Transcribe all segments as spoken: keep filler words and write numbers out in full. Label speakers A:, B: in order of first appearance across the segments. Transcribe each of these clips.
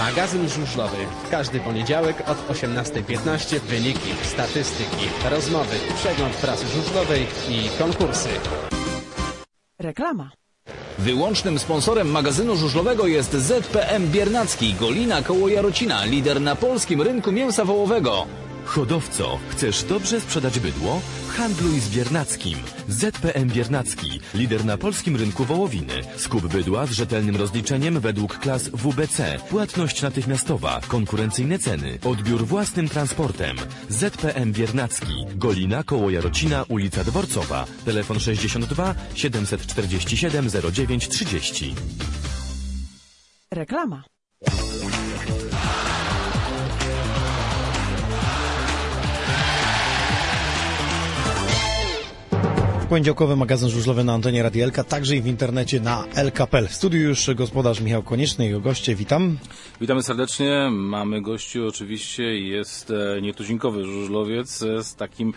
A: Magazyn żużlowy. Każdy poniedziałek od osiemnastej piętnaście wyniki, statystyki, rozmowy, przegląd prasy żużlowej i konkursy.
B: Reklama.
C: Wyłącznym sponsorem magazynu żużlowego jest Z P M Biernacki, Golina koło Jarocina, lider na polskim rynku mięsa wołowego.
D: Hodowco, chcesz dobrze sprzedać bydło? Handluj z Biernackim. Z P M Biernacki, lider na polskim rynku wołowiny. Skup bydła z rzetelnym rozliczeniem według klas W B C. Płatność natychmiastowa, konkurencyjne ceny, odbiór własnym transportem. Z P M Biernacki, Golina koło Jarocina, ulica Dworcowa. Telefon sześćdziesiąt dwa siedemset czterdzieści siedem zero dziewięć trzydzieści.
B: Reklama.
E: Poniedziałkowy magazyn żużlowy na antenie Radia Elka, także i w internecie na el ka kropka pe el. W studiu już gospodarz Michał Konieczny i jego goście. Witam.
F: Witamy serdecznie. Mamy gości oczywiście. Jest nietuzinkowy żużlowiec z takim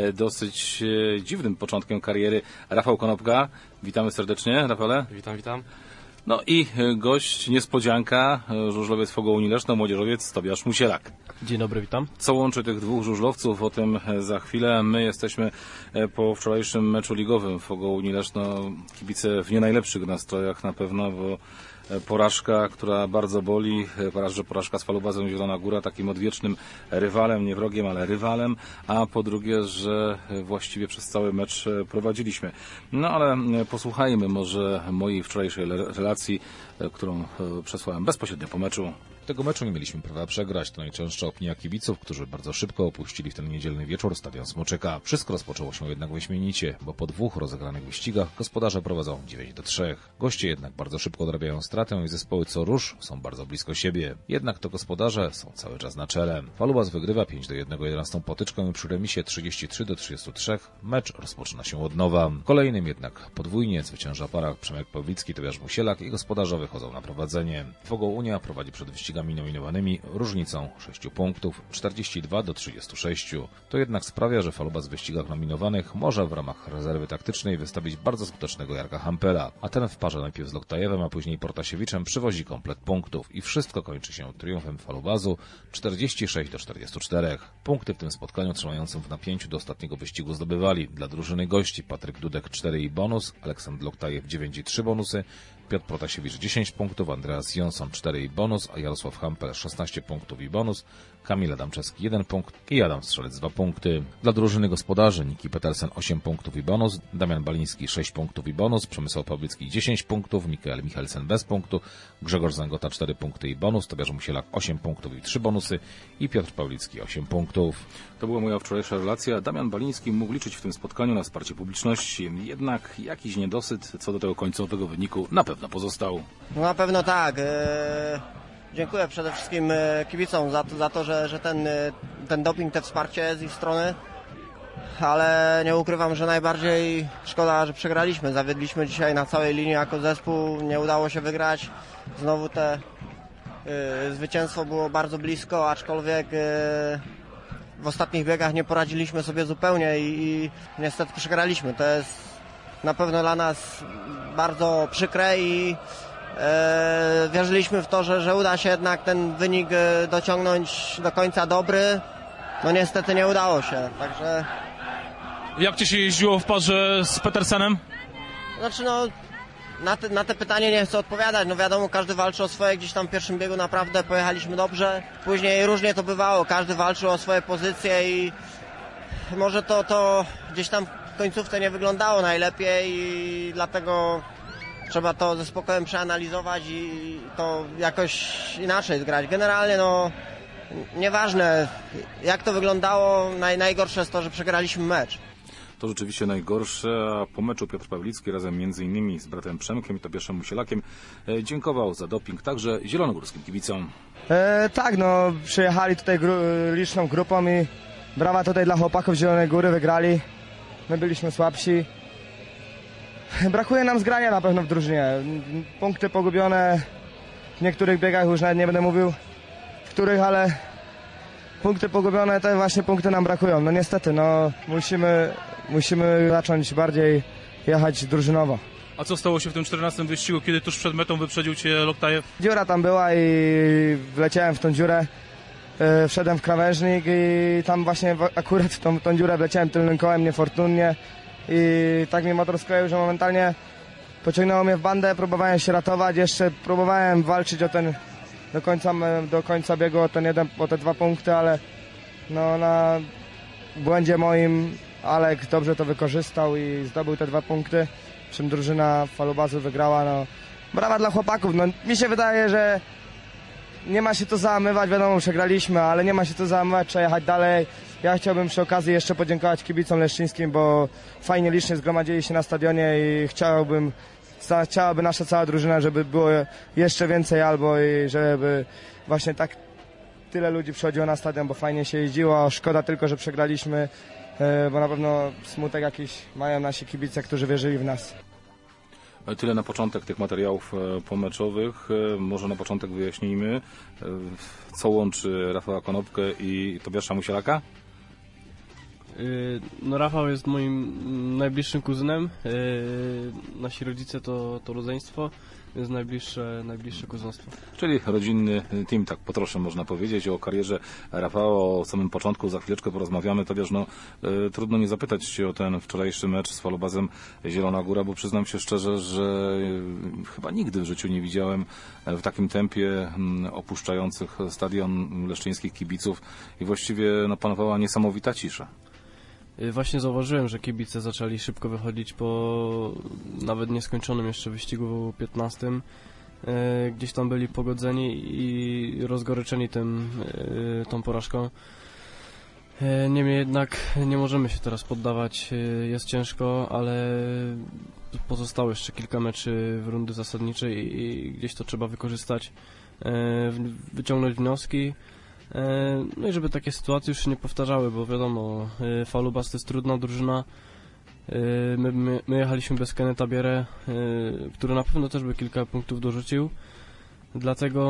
F: dosyć dziwnym początkiem kariery. Rafał Konopka. Witamy serdecznie, Rafale.
G: Witam, witam.
F: No i gość, niespodzianka, żużlowiec Fogołuni Leszno, młodzieżowiec Tobiasz Musielak.
G: Dzień dobry, witam.
F: Co łączy tych dwóch żużlowców? O tym za chwilę. My jesteśmy po wczorajszym meczu ligowym Fogołuni Leszno. Kibice w nie najlepszych nastrojach na pewno, bo porażka, która bardzo boli, raz, że porażka z Falubazem Zielona Góra, takim odwiecznym rywalem, nie wrogiem, ale rywalem, a po drugie, że właściwie przez cały mecz prowadziliśmy. No ale posłuchajmy może mojej wczorajszej relacji, którą przesłałem bezpośrednio po meczu.
H: Tego meczu nie mieliśmy prawa przegrać. To najczęstsza opinia kibiców, którzy bardzo szybko opuścili w ten niedzielny wieczór stadion Smoczyka. Wszystko rozpoczęło się jednak wyśmienicie, bo po dwóch rozegranych wyścigach gospodarze prowadzą dziewięć do trzech. Goście jednak bardzo szybko odrabiają stratę i zespoły co rusz są bardzo blisko siebie. Jednak to gospodarze są cały czas na czele. Falubas wygrywa pięć do jednego jedenastą potyczką i przy remisie trzydzieści trzy do trzydziestu trzech mecz rozpoczyna się od nowa. Kolejnym jednak podwójnie zwycięża para Przemek Pawlicki, Tobiasz Musielak i gospodarze wychodzą na prowadzenie. Fogołunia prowadzi przed wyścigami nominowanymi różnicą sześciu punktów, czterdzieści dwa do trzydziestu sześciu. To jednak sprawia, że Falubas w wyścigach nominowanych może w ramach rezerwy taktycznej wystawić bardzo skutecznego Jarka Hampela, a ten w parze najpierw z Loktajewem, a później Portasiewiczem przywozi komplet punktów i wszystko kończy się triumfem Falubazu czterdzieści sześć do czterdziestu czterech. Punkty w tym spotkaniu trzymającym w napięciu do ostatniego wyścigu zdobywali dla drużyny gości Patryk Dudek cztery i bonus, Aleksandr Loktajew dziewięć i trzy bonusy, Piotr Protasiewicz dziesięć punktów, Andreas Jonsson cztery i bonus, a Jarosław Hampel szesnaście punktów i bonus, Kamil Adamczewski jeden punkt i Adam Strzelec dwa punkty. Dla drużyny gospodarzy Niki Petersen osiem punktów i bonus, Damian Baliński sześć punktów i bonus, Przemysław Pawlicki dziesięć punktów, Mikael Michalsen bez punktu, Grzegorz Zangota cztery punkty i bonus, Tobiasz Musielak osiem punktów i trzy bonusy i Piotr Pawlicki osiem punktów.
F: To była moja wczorajsza relacja. Damian Baliński mógł liczyć w tym spotkaniu na wsparcie publiczności, jednak jakiś niedosyt co do tego końcowego wyniku na pewno pozostał.
I: No na pewno tak. Eee, dziękuję przede wszystkim e, kibicom za to, za to że, że ten, e, ten doping, te wsparcie z ich strony, ale nie ukrywam, że najbardziej szkoda, że przegraliśmy. Zawiedliśmy dzisiaj na całej linii jako zespół, nie udało się wygrać. Znowu te e, zwycięstwo było bardzo blisko, aczkolwiek e, w ostatnich biegach nie poradziliśmy sobie zupełnie i, i niestety przegraliśmy. To jest na pewno dla nas bardzo przykre i e, wierzyliśmy w to, że, że uda się jednak ten wynik dociągnąć do końca dobry. No niestety nie udało się, także...
J: Jak ci się jeździło w parze z Petersenem?
I: Znaczy no, na te, na te pytanie nie chcę odpowiadać. No wiadomo, każdy walczy o swoje. Gdzieś tam w pierwszym biegu naprawdę pojechaliśmy dobrze. Później różnie to bywało. Każdy walczył o swoje pozycje i może to, to gdzieś tam w końcówce nie wyglądało najlepiej i dlatego trzeba to ze spokojem przeanalizować i to jakoś inaczej zgrać. Generalnie no, nieważne jak to wyglądało, naj, najgorsze jest to, że przegraliśmy mecz.
F: To rzeczywiście najgorsze, a po meczu Piotr Pawlicki razem między innymi z bratem Przemkiem i Tobiaszem Musielakiem e, dziękował za doping także zielonogórskim kibicom.
K: E, tak, no przyjechali tutaj gru, liczną grupą i brawa tutaj dla chłopaków z Zielonej Góry, wygrali. My byliśmy słabsi. Brakuje nam zgrania na pewno w drużynie. Punkty pogubione w niektórych biegach, już nawet nie będę mówił w których, ale punkty pogubione, te właśnie punkty nam brakują. No niestety, no musimy, musimy zacząć bardziej jechać drużynowo.
J: A co stało się w tym czternastym wyścigu, kiedy tuż przed metą wyprzedził Cię Loktajew?
K: Dziura tam była i wleciałem w tą dziurę. Yy, wszedłem w krawężnik i tam właśnie w, akurat w tą, tą dziurę wleciałem tylnym kołem niefortunnie i tak mnie motor skleił, że momentalnie pociągnęło mnie w bandę, próbowałem się ratować, jeszcze próbowałem walczyć o ten do końca, do końca biegu o ten jeden, o te dwa punkty, ale no na błędzie moim Alek dobrze to wykorzystał i zdobył te dwa punkty, czym drużyna Falubazu wygrała. No, brawa dla chłopaków, no mi się wydaje, że nie ma się to załamywać, wiadomo, przegraliśmy, ale nie ma się to załamywać, trzeba jechać dalej. Ja chciałbym przy okazji jeszcze podziękować kibicom leszczyńskim, bo fajnie licznie zgromadzili się na stadionie i chciałbym, chciałaby nasza cała drużyna, żeby było jeszcze więcej albo i żeby właśnie tak tyle ludzi przychodziło na stadion, bo fajnie się jeździło. Szkoda tylko, że przegraliśmy, bo na pewno smutek jakiś mają nasi kibice, którzy wierzyli w nas.
F: Tyle na początek tych materiałów pomeczowych. Może na początek wyjaśnijmy, co łączy Rafała Konopkę i Tobiasza Musielaka?
G: No Rafał jest moim najbliższym kuzynem. Nasi rodzice to, to rodzeństwo, więc najbliższe, najbliższe kuzynostwo.
F: Czyli rodzinny team, tak po trosze można powiedzieć. O karierze Rafała, o samym początku za chwileczkę porozmawiamy. Tobiasz, no y, trudno nie zapytać Cię o ten wczorajszy mecz z Falubazem Zielona Góra, bo przyznam się szczerze, że y, chyba nigdy w życiu nie widziałem w takim tempie y, opuszczających stadion leszczyńskich kibiców i właściwie no, panowała niesamowita cisza.
G: Właśnie zauważyłem, że kibice zaczęli szybko wychodzić po nawet nieskończonym jeszcze wyścigu piętnastym. Gdzieś tam byli pogodzeni i rozgoryczeni tym, tą porażką. Niemniej jednak nie możemy się teraz poddawać, jest ciężko, ale pozostało jeszcze kilka meczy w rundy zasadniczej i gdzieś to trzeba wykorzystać, wyciągnąć wnioski. No i żeby takie sytuacje już się nie powtarzały, bo wiadomo, Falubaz to jest trudna drużyna. My, my, my jechaliśmy bez Keneta Bierę, który na pewno też by kilka punktów dorzucił. Dlatego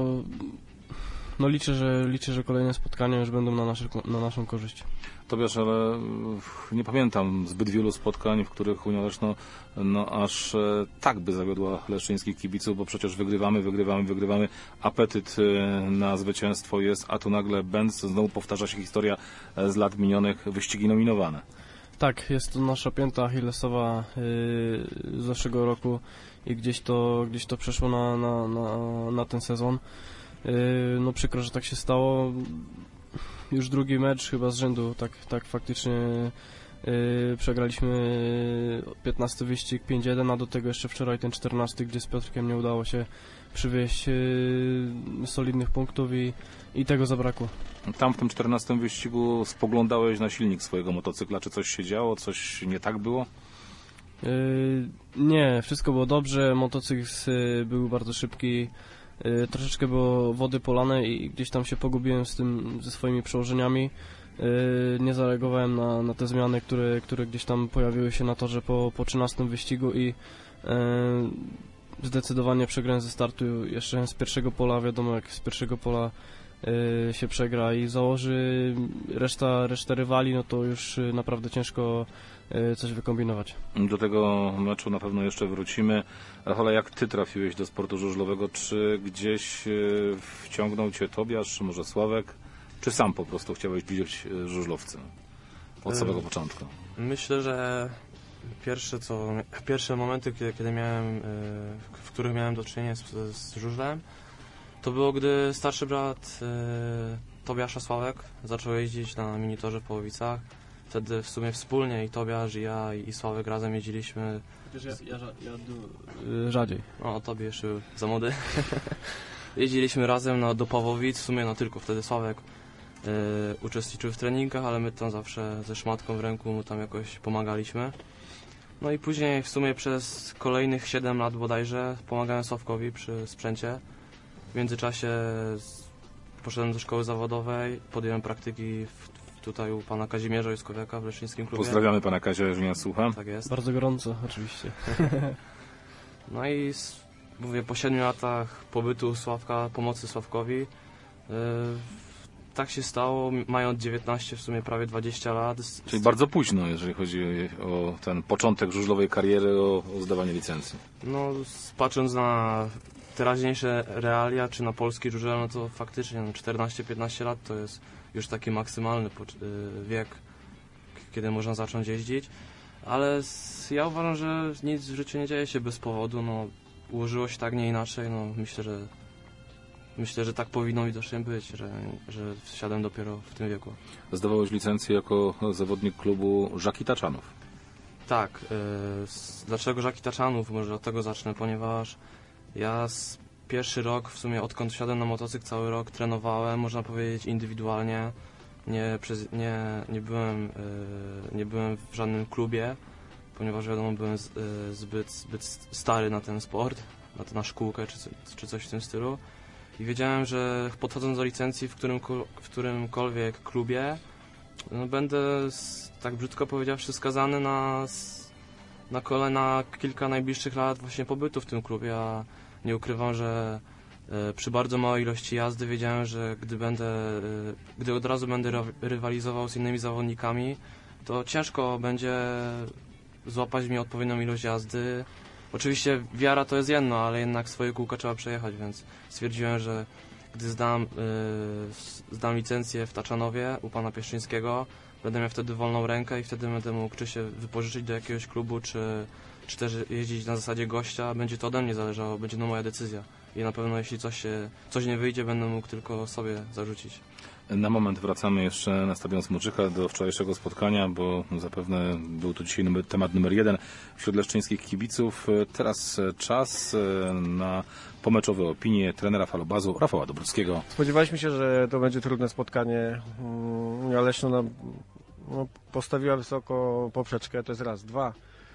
G: no liczę, że liczę, że kolejne spotkania już będą na, nasze, na naszą korzyść.
F: Tobiasz, ale nie pamiętam zbyt wielu spotkań, w których Unia Leszno no aż e, tak by zawiodła leszczyńskich kibiców, bo przecież wygrywamy, wygrywamy, wygrywamy. Apetyt e, na zwycięstwo jest, a tu nagle bęc, znowu powtarza się historia z lat minionych, wyścigi nominowane.
G: Tak, jest to nasza pięta achillesowa yy, z zeszłego roku i gdzieś to, gdzieś to przeszło na, na, na, na ten sezon. Yy, no przykro, że tak się stało. Już drugi mecz chyba z rzędu, tak, tak faktycznie yy, przegraliśmy piętnasty wyścig pięć jeden, a do tego jeszcze wczoraj ten czternasty, gdzie z Piotrkiem nie udało się przywieźć yy, solidnych punktów i, i tego zabrakło.
F: Tam w tym czternastym wyścigu spoglądałeś na silnik swojego motocykla, czy coś się działo, coś nie tak było?
G: Yy, nie, wszystko było dobrze, motocykl yy, był bardzo szybki. Yy, troszeczkę było wody polane i gdzieś tam się pogubiłem z tym, ze swoimi przełożeniami. Yy, nie zareagowałem na, na te zmiany, które, które gdzieś tam pojawiły się na torze po, po trzynastym wyścigu i yy, zdecydowanie przegrałem ze startu jeszcze z pierwszego pola. Wiadomo, jak z pierwszego pola yy, się przegra i założy reszta, reszta rywali, no to już yy, naprawdę ciężko yy, coś wykombinować.
F: Do tego meczu na pewno jeszcze wrócimy. Rafale, jak Ty trafiłeś do sportu żużlowego? Czy gdzieś yy, wciągnął Cię Tobiasz, czy może Sławek? Czy sam po prostu chciałeś być żużlowcem od samego yy, początku?
L: Myślę, że pierwsze co, pierwsze momenty, kiedy, kiedy miałem, yy, w których miałem do czynienia z, z żużlem, to było, gdy starszy brat yy, Tobiasza, Sławek, zaczął jeździć na minitorze w Połowicach. Wtedy w sumie wspólnie i Tobiasz, i ja, i Sławek razem jeździliśmy.
G: Chociaż ja, ja, ja, ja rzadziej.
L: O, Tobie jeszcze za młody. Jeździliśmy razem na, do Pawłowic, w sumie no tylko wtedy Sławek yy, uczestniczył w treningach, ale my tam zawsze ze szmatką w ręku mu tam jakoś pomagaliśmy. No i później w sumie przez kolejnych siedem lat bodajże pomagałem Sławkowi przy sprzęcie. W międzyczasie poszedłem do szkoły zawodowej, podjąłem praktyki w, w tutaj u pana Kazimierza Juskowiaka w leszczyńskim klubie.
F: Pozdrawiamy pana Kazia, jeżeli nas słucha.
L: Tak jest.
G: Bardzo gorąco, oczywiście.
L: No i mówię, po siedmiu latach pobytu Sławka, pomocy Sławkowi, yy, tak się stało, mając dziewiętnaście, w sumie prawie dwadzieścia lat.
F: Czyli bardzo późno, jeżeli chodzi o ten początek żużlowej kariery, o, o zdawanie licencji.
L: No, patrząc na teraźniejsze realia, czy na polski żużel, no to faktycznie no, czternaście piętnaście lat to jest już taki maksymalny wiek, kiedy można zacząć jeździć. Ale ja uważam, że nic w życiu nie dzieje się bez powodu. No, ułożyło się tak, nie inaczej. No, myślę, że myślę, że tak powinno widocznie być, że, że wsiadłem dopiero w tym wieku.
F: Zdawałeś licencję jako zawodnik klubu Żaki Taczanów.
L: Tak. Yy, dlaczego Żaki Taczanów? Może od tego zacznę, ponieważ ja z pierwszy rok, w sumie odkąd wsiadłem na motocykl, cały rok trenowałem, można powiedzieć indywidualnie. Nie, przez, nie, nie, byłem, yy, nie byłem w żadnym klubie, ponieważ wiadomo, byłem z, yy, zbyt, zbyt stary na ten sport, na, na szkółkę czy, czy coś w tym stylu. I wiedziałem, że podchodząc do licencji w, którym, w którymkolwiek klubie, no będę, tak brzydko powiedziawszy, skazany na, na kolejne kilka najbliższych lat właśnie pobytu w tym klubie. A nie ukrywam, że y, przy bardzo małej ilości jazdy wiedziałem, że gdy będę, y, gdy od razu będę rywalizował z innymi zawodnikami, to ciężko będzie złapać mi odpowiednią ilość jazdy. Oczywiście wiara to jest jedno, ale jednak swoje kółka trzeba przejechać, więc stwierdziłem, że gdy zdam, yy, zdam licencję w Taczanowie u pana Pieszczyńskiego, będę miał wtedy wolną rękę i wtedy będę mógł czy się wypożyczyć do jakiegoś klubu, czy, czy też jeździć na zasadzie gościa. Będzie to ode mnie zależało, będzie to moja decyzja. I na pewno jeśli coś, się, coś nie wyjdzie, będę mógł tylko sobie zarzucić.
F: Na moment wracamy jeszcze na stadion Smoczyka do wczorajszego spotkania, bo zapewne był to dzisiaj numer, temat numer jeden wśród leszczyńskich kibiców. Teraz czas na pomeczowe opinie trenera Falobazu Rafała Dobrowskiego.
M: Spodziewaliśmy się, że to będzie trudne spotkanie. Leszno nam no, postawiła wysoko poprzeczkę, to jest raz. Dwa,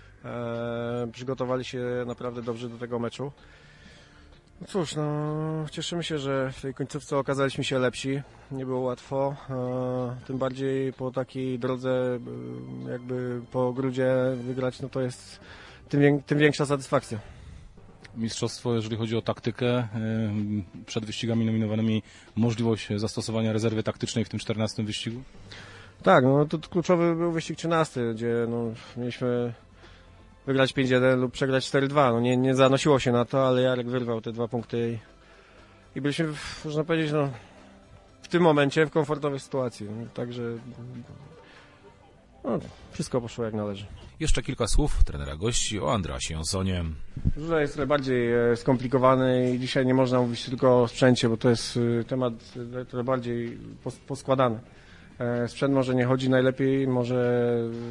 M: e, przygotowali się naprawdę dobrze do tego meczu. No cóż, no cieszymy się, że w tej końcówce okazaliśmy się lepsi. Nie było łatwo, e, tym bardziej po takiej drodze e, jakby po grudzie wygrać, no to jest tym, wię- tym większa satysfakcja.
F: Mistrzostwo, jeżeli chodzi o taktykę, przed wyścigami nominowanymi możliwość zastosowania rezerwy taktycznej w tym czternastym wyścigu?
M: Tak, no to kluczowy był wyścig trzynasty, gdzie no, mieliśmy wygrać pięć jeden lub przegrać cztery dwa. No nie, nie zanosiło się na to, ale Jarek wyrwał te dwa punkty i, i byliśmy, można powiedzieć, no, w tym momencie w komfortowej sytuacji. No, także no, wszystko poszło jak należy.
H: Jeszcze kilka słów trenera gości o Andrasie Jonsonie.
M: Żużel jest trochę bardziej skomplikowany i dzisiaj nie można mówić tylko o sprzęcie, bo to jest temat trochę bardziej poskładany. Sprzęt może nie chodzi najlepiej, może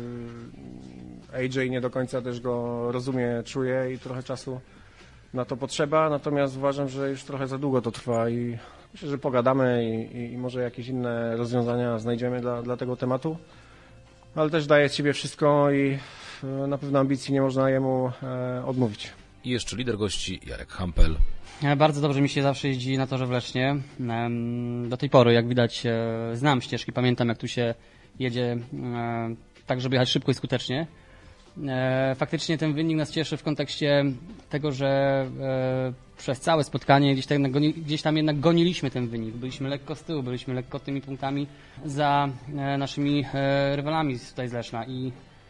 M: A J nie do końca też go rozumie, czuje i trochę czasu na to potrzeba, natomiast uważam, że już trochę za długo to trwa i myślę, że pogadamy i, i może jakieś inne rozwiązania znajdziemy dla, dla tego tematu, ale też daje z siebie wszystko i na pewno ambicji nie można jemu e, odmówić.
H: I jeszcze lider gości Jarek Hampel.
N: Bardzo dobrze mi się zawsze jeździ na torze w Lesznie. Do tej pory, jak widać, znam ścieżki, pamiętam jak tu się jedzie tak, żeby jechać szybko i skutecznie. Faktycznie ten wynik nas cieszy w kontekście tego, że przez całe spotkanie gdzieś tam, gdzieś tam jednak goniliśmy ten wynik. Byliśmy lekko z tyłu, byliśmy lekko tymi punktami za naszymi rywalami tutaj z Leszna. I,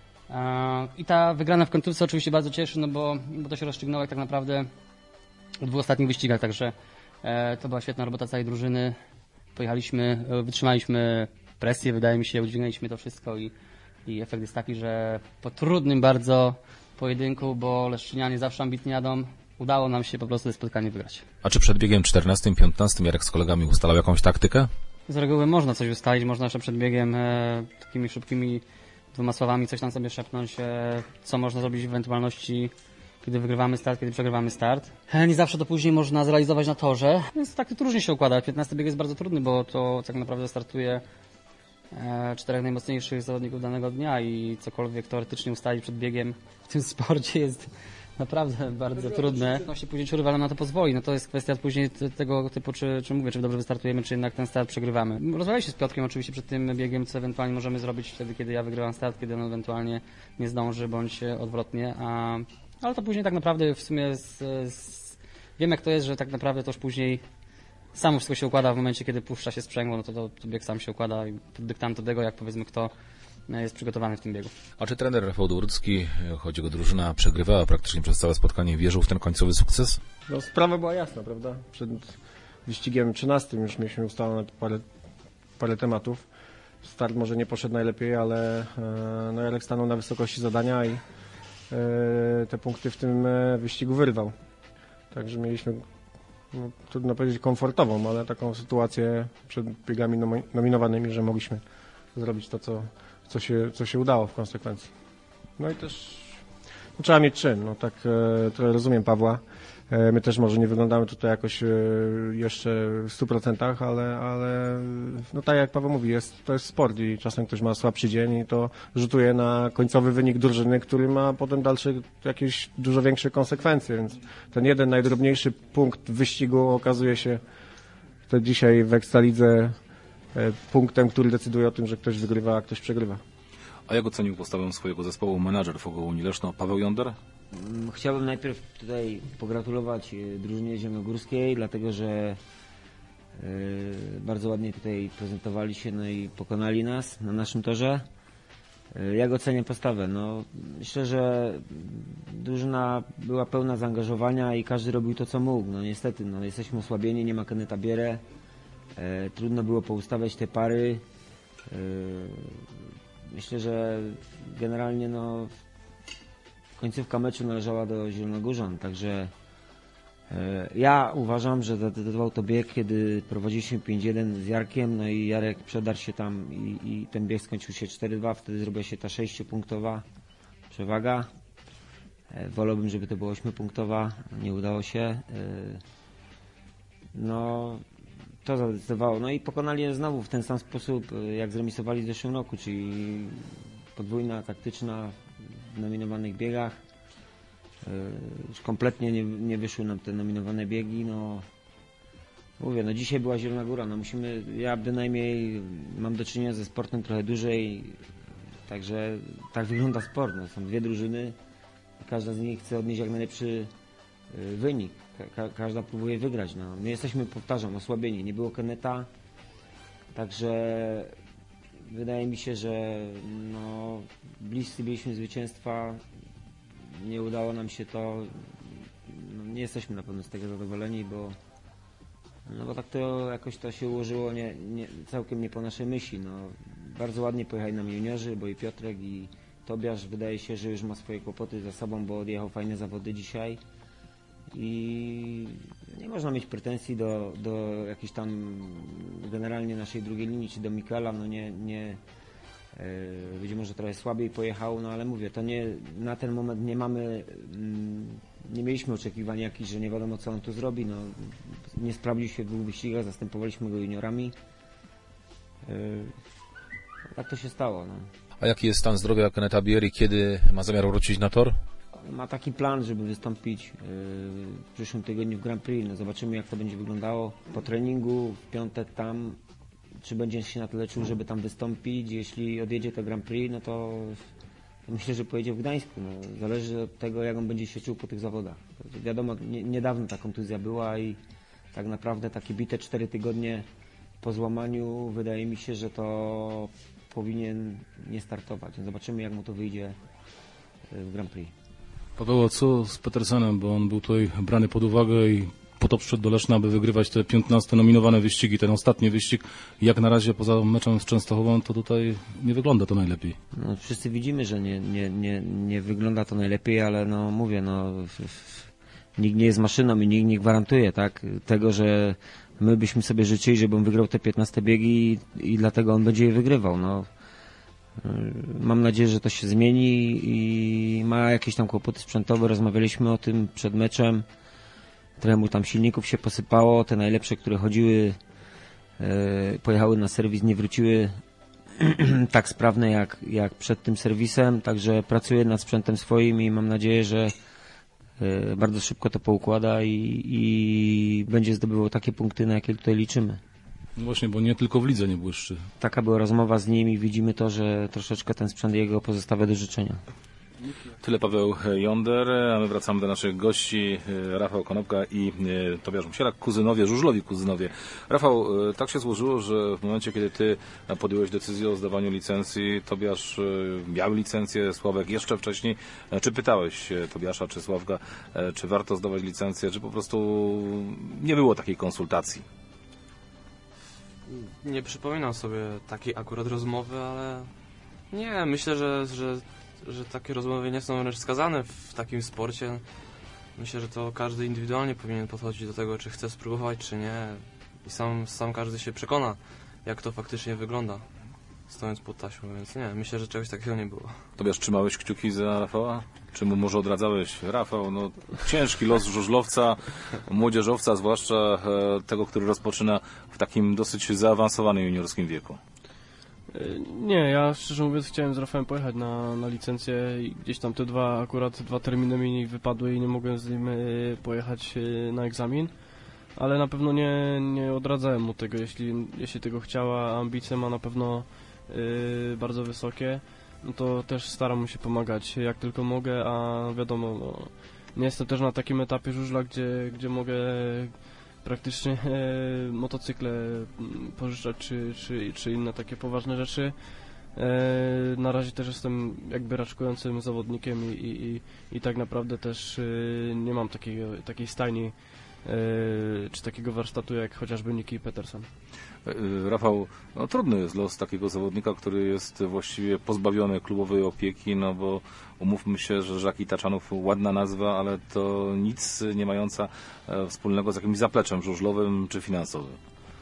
N: i ta wygrana w końcówce oczywiście bardzo cieszy, no bo, bo to się rozstrzygnęło jak tak naprawdę w dwóch ostatnich wyścigach, także e, to była świetna robota całej drużyny. Pojechaliśmy, wytrzymaliśmy presję, wydaje mi się, udźwignęliśmy to wszystko i, i efekt jest taki, że po trudnym bardzo pojedynku, bo Leszczynianie zawsze ambitnie jadą, udało nam się po prostu to spotkanie wygrać.
H: A czy przed biegiem czternastym piętnastym Jarek z kolegami ustalał jakąś taktykę?
N: Z reguły można coś ustalić, można jeszcze przed biegiem e, takimi szybkimi dwoma słowami coś tam sobie szepnąć, e, co można zrobić w ewentualności, kiedy wygrywamy start, kiedy przegrywamy start. Nie zawsze to później można zrealizować na torze, więc tak to różnie się układa. piętnasty bieg jest bardzo trudny, bo to tak naprawdę startuje e, czterech najmocniejszych zawodników danego dnia i cokolwiek teoretycznie ustalić przed biegiem w tym sporcie jest naprawdę bardzo trudne. No się później czy rywal na to pozwoli, no to jest kwestia później tego typu, czy, czy mówię, czy dobrze wystartujemy, czy jednak ten start przegrywamy. Rozmawialiśmy się z Piotrkiem oczywiście przed tym biegiem, co ewentualnie możemy zrobić wtedy, kiedy ja wygrywam start, kiedy on ewentualnie nie zdąży, bądź odwrotnie, a ale to później tak naprawdę w sumie z, z, wiem jak to jest, że tak naprawdę to już później samo wszystko się układa w momencie, kiedy puszcza się sprzęgło, no to, to, to bieg sam się układa i pod dyktando tego, jak powiedzmy kto jest przygotowany w tym biegu.
H: A czy trener Rafał Dłurucki, choć jego drużyna przegrywała praktycznie przez całe spotkanie, wierzył w ten końcowy sukces?
M: No, sprawa była jasna, prawda? Przed wyścigiem trzynastym już mieliśmy ustalone parę, parę tematów. Start może nie poszedł najlepiej, ale no, Jarek stanął na wysokości zadania i e, te punkty w tym wyścigu wyrwał. Także mieliśmy, no, trudno powiedzieć komfortową, ale taką sytuację przed biegami nominowanymi, że mogliśmy zrobić to, co, co, się, co się udało w konsekwencji. No i też no, trzeba mieć czym, no tak e, trochę rozumiem Pawła. E, my też może nie wyglądamy tutaj jakoś e, jeszcze w stu procentach, ale, ale no tak jak Paweł mówi, jest, to jest sport i czasem ktoś ma słabszy dzień i to rzutuje na końcowy wynik drużyny, który ma potem dalsze jakieś dużo większe konsekwencje, więc ten jeden najdrobniejszy punkt wyścigu okazuje się to dzisiaj w Ekstralidze e, punktem, który decyduje o tym, że ktoś wygrywa, a ktoś przegrywa.
F: A jak ocenił postawę swojego zespołu menadżer w Ogołuni Leszno, Paweł Jonder?
O: Chciałbym najpierw tutaj pogratulować drużynie zielonogórskiej, dlatego że bardzo ładnie tutaj prezentowali się, no i pokonali nas na naszym torze. Jak oceniam postawę? No, myślę, że drużyna była pełna zaangażowania i każdy robił to, co mógł. No niestety, no, jesteśmy osłabieni, nie ma Keneta Bierę. Trudno było poustawiać te pary. Myślę, że generalnie no, końcówka meczu należała do Zielonogórzan, także e, ja uważam, że zadecydował to bieg, kiedy prowadziliśmy pięć jeden z Jarkiem, no i Jarek przedarł się tam i, i ten bieg skończył się cztery dwa, wtedy zrobiła się ta sześciopunktowa przewaga. E, wolałbym, żeby to była ośmiopunktowa, nie udało się. E, no... To zadecydowało. No i pokonali je znowu w ten sam sposób, jak zremisowali w zeszłym roku, czyli podwójna, taktyczna w nominowanych biegach. Już kompletnie nie, nie wyszły nam te nominowane biegi. No, mówię, no dzisiaj była Zielona Góra. No musimy, ja bynajmniej mam do czynienia ze sportem trochę dłużej, także tak wygląda sport. No, są dwie drużyny, każda z nich chce odnieść jak najlepszy wynik. Ka każda próbuje wygrać. No. My jesteśmy, powtarzam, osłabieni. Nie było Keneta, także wydaje mi się, że no, bliscy byliśmy zwycięstwa. Nie udało nam się to. No, nie jesteśmy na pewno z tego zadowoleni, bo, no, bo tak to jakoś to się ułożyło nie, nie, całkiem nie po naszej myśli. No. Bardzo ładnie pojechali nam juniorzy, bo i Piotrek, i Tobiasz wydaje się, że już ma swoje kłopoty za sobą, bo odjechał fajne zawody dzisiaj. I nie można mieć pretensji do, do jakiejś tam generalnie naszej drugiej linii, czy do Mikela, no nie, nie yy, być może trochę słabiej pojechał, no ale mówię, to nie, na ten moment nie mamy, yy, nie mieliśmy oczekiwań jakichś, że nie wiadomo co on tu zrobi, no nie sprawdził się w dwóch wyścigach, zastępowaliśmy go juniorami, yy, tak to się stało, no.
H: A jaki jest stan zdrowia Keneta Biery, kiedy ma zamiar wrócić na tor?
O: Ma taki plan, żeby wystąpić w przyszłym tygodniu w Grand Prix. No zobaczymy, jak to będzie wyglądało po treningu w piątek tam, czy będzie się na tyle czuł, żeby tam wystąpić. Jeśli odjedzie to Grand Prix, no to myślę, że pojedzie w Gdańsku. No, zależy od tego, jak on będzie się czuł po tych zawodach. Wiadomo, nie, niedawno ta kontuzja była i tak naprawdę takie bite cztery tygodnie po złamaniu, wydaje mi się, że to powinien nie startować. Zobaczymy, jak mu to wyjdzie w Grand Prix.
J: Paweł, a co z Petersenem, bo on był tutaj brany pod uwagę i po to przyszedł do Leszna, aby wygrywać te piętnaste nominowane wyścigi, ten ostatni wyścig. Jak na razie poza meczem z Częstochową, to tutaj nie wygląda to najlepiej.
O: No, wszyscy widzimy, że nie, nie, nie, nie wygląda to najlepiej, ale no mówię, no w, w, nikt nie jest maszyną i nikt nie gwarantuje, tak, tego, że my byśmy sobie życzyli, żeby on wygrał te piętnaste biegi i, i dlatego on będzie je wygrywał, no. Mam nadzieję, że to się zmieni i ma jakieś tam kłopoty sprzętowe. Rozmawialiśmy o tym przed meczem. Trochę mu tam silników się posypało. Te najlepsze, które chodziły, e, pojechały na serwis, nie wróciły tak sprawne jak, jak przed tym serwisem. Także pracuję nad sprzętem swoim i mam nadzieję, że e, bardzo szybko to poukłada i, i będzie zdobywał takie punkty, na jakie tutaj liczymy.
J: No właśnie, bo nie tylko w lidze nie błyszczy.
O: Taka była rozmowa z nim i widzimy to, że troszeczkę ten sprzęt jego pozostawia do życzenia.
F: Tyle Paweł Jonder, a my wracamy do naszych gości, Rafał Konopka i Tobiasz Musielak, kuzynowie, żużlowi kuzynowie. Rafał, tak się złożyło, że w momencie, kiedy ty podjąłeś decyzję o zdawaniu licencji, Tobiasz miał licencję, Sławek jeszcze wcześniej. Czy pytałeś Tobiasza czy Sławka, czy warto zdawać licencję, czy po prostu nie było takiej konsultacji?
L: Nie przypominam sobie takiej akurat rozmowy, ale nie, myślę, że, że, że takie rozmowy nie są wręcz wskazane w takim sporcie. Myślę, że to każdy indywidualnie powinien podchodzić do tego, czy chce spróbować, czy nie. I sam, sam każdy się przekona, jak to faktycznie wygląda, stojąc pod taśmą, więc nie, myślę, że czegoś takiego nie było.
F: Tobiasz, trzymałeś kciuki za Rafała? Czy mu może odradzałeś? Rafał, no ciężki los żużlowca, młodzieżowca, zwłaszcza e, tego, który rozpoczyna w takim dosyć zaawansowanym juniorskim wieku.
G: Nie, ja szczerze mówiąc chciałem z Rafałem pojechać na, na licencję i gdzieś tam te dwa, akurat dwa terminy mi wypadły i nie mogłem z nim y, pojechać y, na egzamin, ale na pewno nie, nie odradzałem mu tego, jeśli, jeśli tego chciała, a ambicje ma na pewno y, bardzo wysokie, no to też staram mu się pomagać jak tylko mogę, a wiadomo, no, nie jestem też na takim etapie żużla, gdzie, gdzie mogę praktycznie e, motocykle pożyczać czy, czy, czy inne takie poważne rzeczy. E, na razie też jestem jakby raczkującym zawodnikiem i, i, i, i tak naprawdę też e, nie mam takiego, takiej stajni e, czy takiego warsztatu jak chociażby Niki Peterson.
F: Rafał, no trudny jest los takiego zawodnika, który jest właściwie pozbawiony klubowej opieki, no bo umówmy się, że Żaki Taczanów, ładna nazwa, ale to nic nie mająca wspólnego z jakimś zapleczem żużlowym czy finansowym.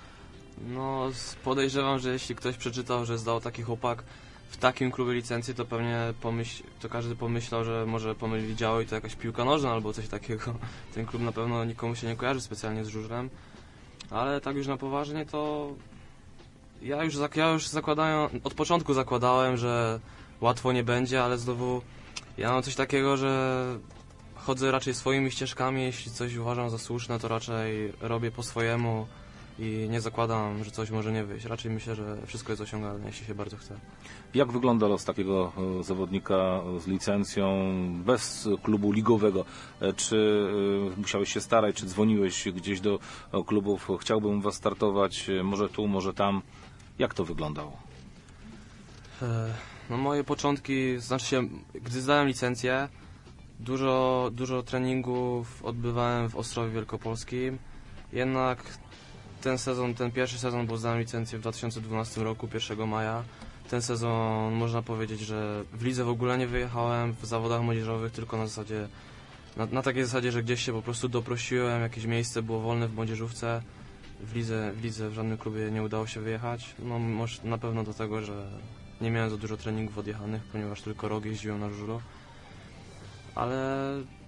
L: No podejrzewam, że jeśli ktoś przeczytał, że zdał taki chłopak w takim klubie licencję, to pewnie pomyśl, to każdy pomyślał, że może pomylili działo i to jakaś piłka nożna albo coś takiego. Ten klub na pewno nikomu się nie kojarzy specjalnie z żużlem. Ale tak już na poważnie to ja już, ja już zakładałem, od początku zakładałem, że łatwo nie będzie, ale znowu ja mam coś takiego, że chodzę raczej swoimi ścieżkami, jeśli coś uważam za słuszne, to raczej robię po swojemu i nie zakładam, że coś może nie wyjść. Raczej myślę, że wszystko jest osiągalne, jeśli się bardzo chce.
F: Jak wygląda los takiego zawodnika z licencją, bez klubu ligowego? Czy musiałeś się starać, czy dzwoniłeś gdzieś do klubów, chciałbym was startować, może tu, może tam? Jak to wyglądało?
L: No moje początki, znaczy się, gdy zdałem licencję, dużo, dużo treningów odbywałem w Ostrowie Wielkopolskim, jednak ten sezon, ten pierwszy sezon, bo zdałem licencję w dwa tysiące dwunastym roku, pierwszego maja. Ten sezon można powiedzieć, że w lidze w ogóle nie wyjechałem, w zawodach młodzieżowych tylko na zasadzie, na, na takiej zasadzie, że gdzieś się po prostu doprosiłem, jakieś miejsce było wolne w młodzieżówce. W lidze, w lidze w żadnym klubie nie udało się wyjechać. No może na pewno do tego, że nie miałem za dużo treningów odjechanych, ponieważ tylko rok jeździłem na żużlu. Ale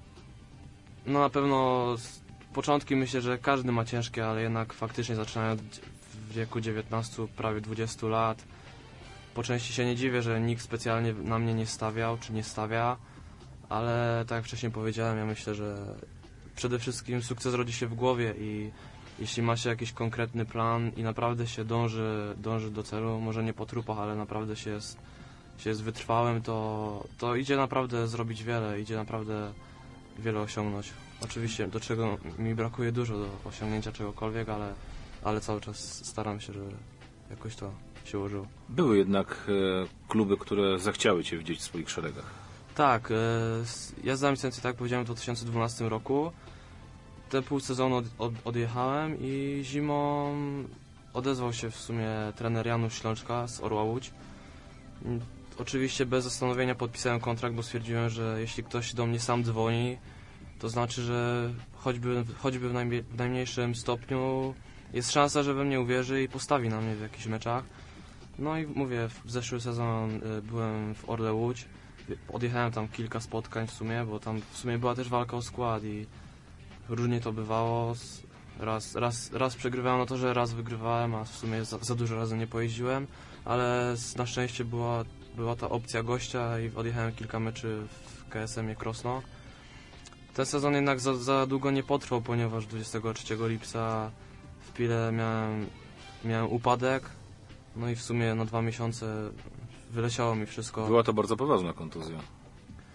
L: no na pewno początki myślę, że każdy ma ciężkie, ale jednak faktycznie zaczynając w wieku dziewiętnastu, prawie dwudziestu lat. Po części się nie dziwię, że nikt specjalnie na mnie nie stawiał, czy nie stawia, ale tak jak wcześniej powiedziałem, ja myślę, że przede wszystkim sukces rodzi się w głowie i jeśli ma się jakiś konkretny plan i naprawdę się dąży, dąży do celu, może nie po trupach, ale naprawdę się jest, się jest wytrwałym, to, to idzie naprawdę zrobić wiele, idzie naprawdę wiele osiągnąć. Oczywiście, do czego mi brakuje dużo do osiągnięcia czegokolwiek, ale, ale cały czas staram się, żeby jakoś to się ułożyło.
F: Były jednak e, kluby, które zechciały cię widzieć w swoich szeregach.
L: Tak, e, ja zdałem licencję, tak jak powiedziałem, w dwa tysiące dwunastym roku. Te pół sezonu od, od, odjechałem i zimą odezwał się w sumie trener Janusz Ślączka z Orła Łódź. Oczywiście bez zastanowienia podpisałem kontrakt, bo stwierdziłem, że jeśli ktoś do mnie sam dzwoni, to znaczy, że choćby, choćby w, najmniej, w najmniejszym stopniu jest szansa, że we mnie uwierzy i postawi na mnie w jakichś meczach. No i mówię, w zeszły sezon byłem w Orle Łódź, odjechałem tam kilka spotkań w sumie, bo tam w sumie była też walka o skład i różnie to bywało. Raz, raz, raz przegrywałem na to, że raz wygrywałem, a w sumie za, za dużo razy nie pojeździłem, ale na szczęście była, była ta opcja gościa i odjechałem kilka meczy w K S M-ie Krosno. Ten sezon jednak za, za długo nie potrwał, ponieważ dwudziestego trzeciego lipca w Pile miałem, miałem upadek, no i w sumie na dwa miesiące wyleciało mi wszystko.
F: Była to bardzo poważna kontuzja.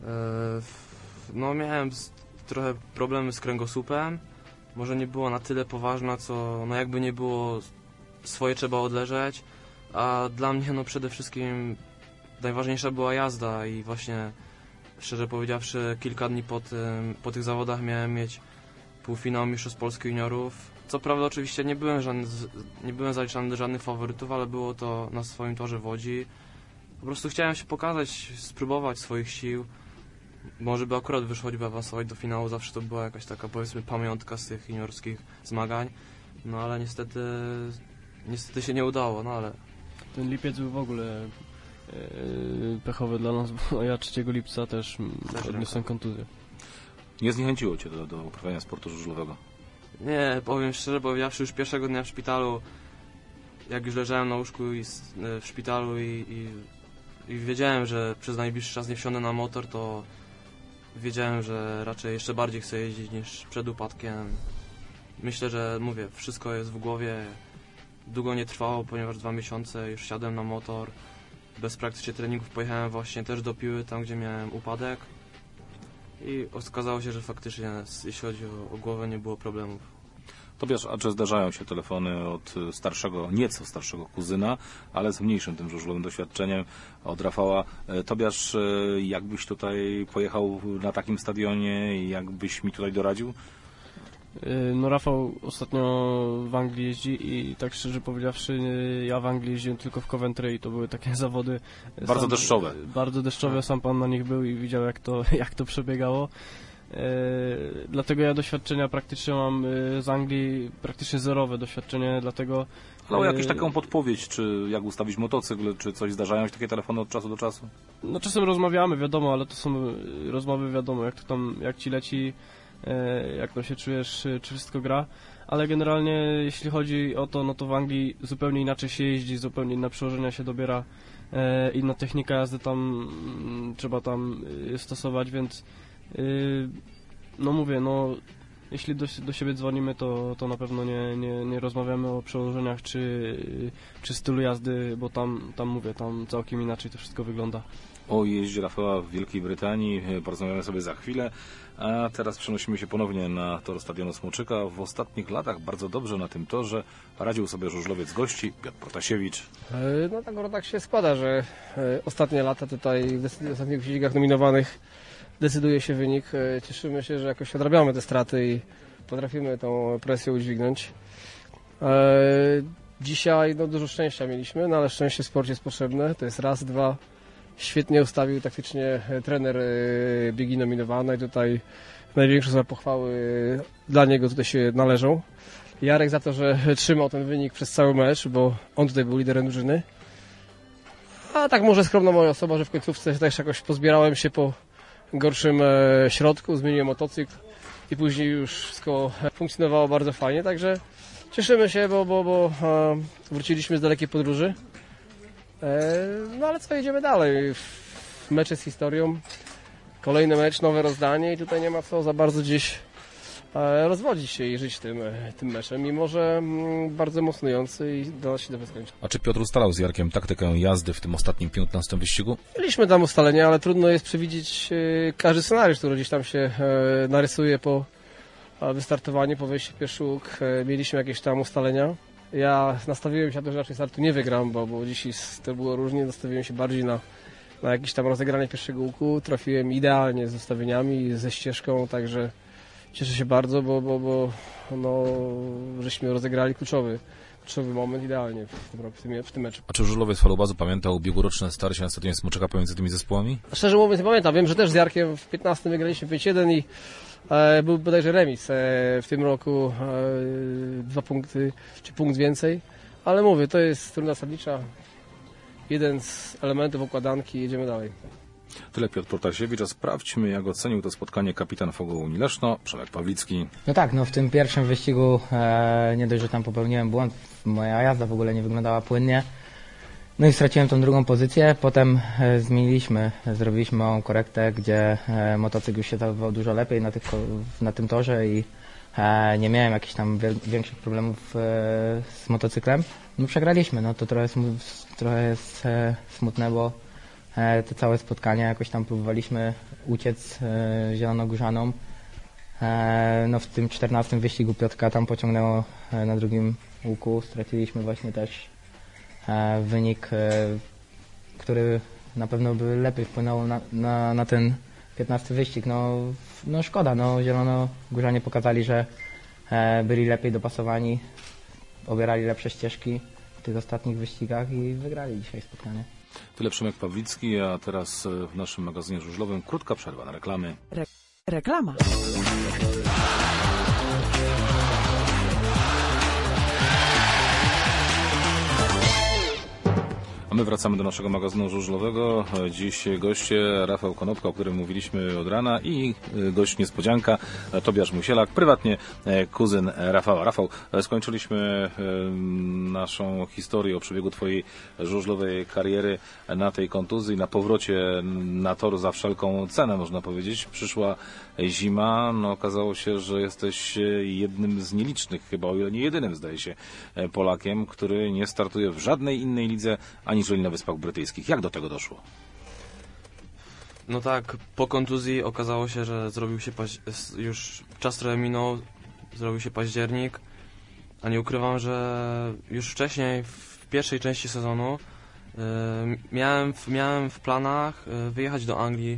L: No miałem trochę problemy z kręgosłupem. Może nie było na tyle poważna, co no jakby nie było, swoje trzeba odleżeć. A dla mnie no przede wszystkim najważniejsza była jazda i właśnie szczerze powiedziawszy kilka dni po, tym, po tych zawodach miałem mieć półfinał Mistrzostw Polski Juniorów. Co prawda oczywiście nie byłem, żadny, nie byłem zaliczany do żadnych faworytów, ale było to na swoim torze w Łodzi. Po prostu chciałem się pokazać, spróbować swoich sił. Może by akurat wyszło choćby awansować do finału, zawsze to była jakaś taka powiedzmy pamiątka z tych juniorskich zmagań. No ale niestety, niestety się nie udało, no ale...
G: Ten lipiec był w ogóle yy, pechowy dla nas, bo ja trzeciego lipca też odniosłem kontuzję. Nie
F: zniechęciło Cię do, do uprawiania sportu żużlowego?
L: Nie, powiem szczerze, powiedziawszy, już pierwszego dnia w szpitalu, jak już leżałem na łóżku i, w szpitalu i, i, i wiedziałem, że przez najbliższy czas nie wsiądę na motor, to wiedziałem, że raczej jeszcze bardziej chcę jeździć niż przed upadkiem. Myślę, że mówię, wszystko jest w głowie. Długo nie trwało, ponieważ dwa miesiące już siadłem na motor. Bez praktycznie treningów pojechałem właśnie też do Piły, tam gdzie miałem upadek. I okazało się, że faktycznie jeśli chodzi o, o głowę nie było problemów.
F: Tobiasz, a czy zdarzają się telefony od starszego, nieco starszego kuzyna, ale z mniejszym tym żużlowym doświadczeniem, od Rafała. Tobiasz, jakbyś tutaj pojechał na takim stadionie, jakbyś mi tutaj doradził?
G: No Rafał ostatnio w Anglii jeździ i tak szczerze powiedziawszy, ja w Anglii jeździłem tylko w Coventry i to były takie zawody
F: bardzo sam, deszczowe.
G: Bardzo deszczowe, sam pan na nich był i widział jak to, jak to przebiegało. E, dlatego ja doświadczenia praktycznie mam z Anglii praktycznie zerowe doświadczenie, dlatego...
F: Ale o jakąś taką podpowiedź, czy jak ustawić motocykl, czy coś, zdarzają się takie telefony od czasu do czasu?
G: No czasem rozmawiamy, wiadomo, ale to są rozmowy, wiadomo, jak to tam, jak ci leci, e, jak tam się czujesz, czy wszystko gra, ale generalnie jeśli chodzi o to, no to w Anglii zupełnie inaczej się jeździ, zupełnie inne przełożenia się dobiera, e, inna technika jazdy tam m, trzeba tam y, stosować, więc y, no mówię, no jeśli do, do siebie dzwonimy, to, to na pewno nie, nie, nie rozmawiamy o przełożeniach czy, czy stylu jazdy, bo tam, tam mówię, tam całkiem inaczej to wszystko wygląda.
F: O jeździe Rafała w Wielkiej Brytanii porozmawiamy sobie za chwilę, a teraz przenosimy się ponownie na tor Stadionu Smoczyka. W ostatnich latach bardzo dobrze na tym torze radził sobie żużlowiec gości Piotr Protasiewicz.
M: No tak, tak się składa, że ostatnie lata tutaj w ostatnich wyścigach nominowanych decyduje się wynik. Cieszymy się, że jakoś odrabiamy te straty i potrafimy tą presję udźwignąć. Dzisiaj no, dużo szczęścia mieliśmy, no ale szczęście w sporcie jest potrzebne. To jest raz, dwa. Świetnie ustawił taktycznie trener biegi nominowane i tutaj największe za pochwały dla niego tutaj się należą. Jarek za to, że trzymał ten wynik przez cały mecz, bo on tutaj był liderem drużyny. A tak może skromna moja osoba, że w końcówce też jakoś pozbierałem się po gorszym środku, zmieniłem motocykl i później już wszystko funkcjonowało bardzo fajnie, także cieszymy się, bo, bo, bo wróciliśmy z dalekiej podróży. No ale co, jedziemy dalej. Mecz jest historią, kolejny mecz, nowe rozdanie i tutaj nie ma co za bardzo gdzieś rozwodzić się i żyć tym, tym meczem, mimo że bardzo emocjonujący i da się do wyskończenia.
H: A czy Piotr ustalał z Jarkiem taktykę jazdy w tym ostatnim piętnastym wyścigu?
M: Mieliśmy tam ustalenia, ale trudno jest przewidzieć każdy scenariusz, który gdzieś tam się narysuje po wystartowaniu, po wejściu w pierwszy łuk. Mieliśmy jakieś tam ustalenia. Ja nastawiłem się na to, że raczej startu nie wygram, bo, bo dzisiaj to było różnie. Nastawiłem się bardziej na, na jakieś tam rozegranie pierwszego łuku. Trafiłem idealnie z ustawieniami, ze ścieżką, także cieszę się bardzo, bo, bo, bo no, żeśmy rozegrali kluczowy, kluczowy moment idealnie w tym, w tym, w tym meczu.
H: A czy żużlowiec Falubazu pamiętał ubiegłoroczne starcie na stadionie Smoczyka pomiędzy tymi zespołami?
M: Szczerze mówiąc nie pamiętam. Wiem, że też z Jarkiem w piętnastym wygraliśmy pięć jeden i e, był bodajże remis. E, w tym roku e, dwa punkty, czy punkt więcej. Ale mówię, to jest trudna sadnicza. Jeden z elementów układanki. Jedziemy dalej.
F: Tyle Piotr Protasiewicz, a sprawdźmy, jak ocenił to spotkanie kapitan Fogo Unii Leszno, Przemek Pawlicki.
P: No tak, no w tym pierwszym wyścigu e, nie dość, że tam popełniłem błąd, moja jazda w ogóle nie wyglądała płynnie. No i straciłem tą drugą pozycję, potem e, zmieniliśmy, zrobiliśmy małą korektę, gdzie e, motocykl już się zachowywał dużo lepiej na, tych, na tym torze i e, nie miałem jakichś tam większych problemów e, z motocyklem. No przegraliśmy, no to trochę, smu, trochę jest e, smutne, bo e, te całe spotkania. Jakoś tam próbowaliśmy uciec e, zielonogórzanom. E, no w tym czternastym wyścigu Piotrka tam pociągnęło e, na drugim łuku. Straciliśmy właśnie też e, wynik, e, który na pewno by lepiej wpłynął na, na, na ten piętnasty wyścig. No, no szkoda, no zielonogórzanie pokazali, że e, byli lepiej dopasowani, obierali lepsze ścieżki w tych ostatnich wyścigach i wygrali dzisiaj spotkanie.
F: Tyle Przemek Pawlicki, a teraz w naszym magazynie żużlowym krótka przerwa na reklamy.
B: Re reklama.
F: A my wracamy do naszego magazynu żużlowego. Dziś goście Rafał Konopka, o którym mówiliśmy od rana, i gość niespodzianka Tobiasz Musielak, prywatnie kuzyn Rafała. Rafał, skończyliśmy naszą historię o przebiegu twojej żużlowej kariery na tej kontuzji, na powrocie na tor za wszelką cenę, można powiedzieć. Przyszła zima, no okazało się, że jesteś jednym z nielicznych, chyba o ile nie jedynym, zdaje się, Polakiem, który nie startuje w żadnej innej lidze aniżeli na Wyspach Brytyjskich. Jak do tego doszło?
L: No tak, po kontuzji okazało się, że zrobił się paź... już czas trochę minął, zrobił się październik, a nie ukrywam, że już wcześniej, w pierwszej części sezonu yy, miałem, w, miałem w planach yy, wyjechać do Anglii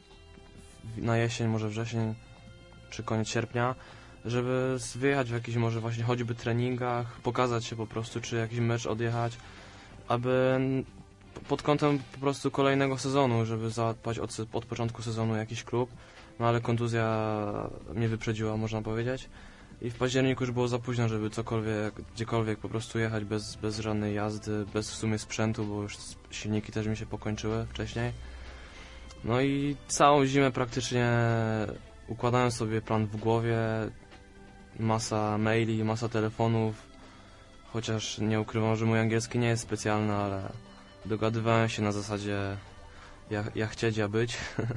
L: na jesień, może wrzesień, czy koniec sierpnia, żeby wyjechać w jakichś może właśnie choćby treningach, pokazać się po prostu, czy jakiś mecz odjechać, aby pod kątem po prostu kolejnego sezonu, żeby załatwać od, od początku sezonu jakiś klub, no ale kontuzja mnie wyprzedziła, można powiedzieć, i w październiku już było za późno, żeby cokolwiek, gdziekolwiek po prostu jechać bez, bez żadnej jazdy, bez w sumie sprzętu, bo już silniki też mi się pokończyły wcześniej. No i całą zimę praktycznie układałem sobie plan w głowie, masa maili, masa telefonów, chociaż nie ukrywam, że mój angielski nie jest specjalny, ale dogadywałem się na zasadzie ja, ja chcieć, ja być.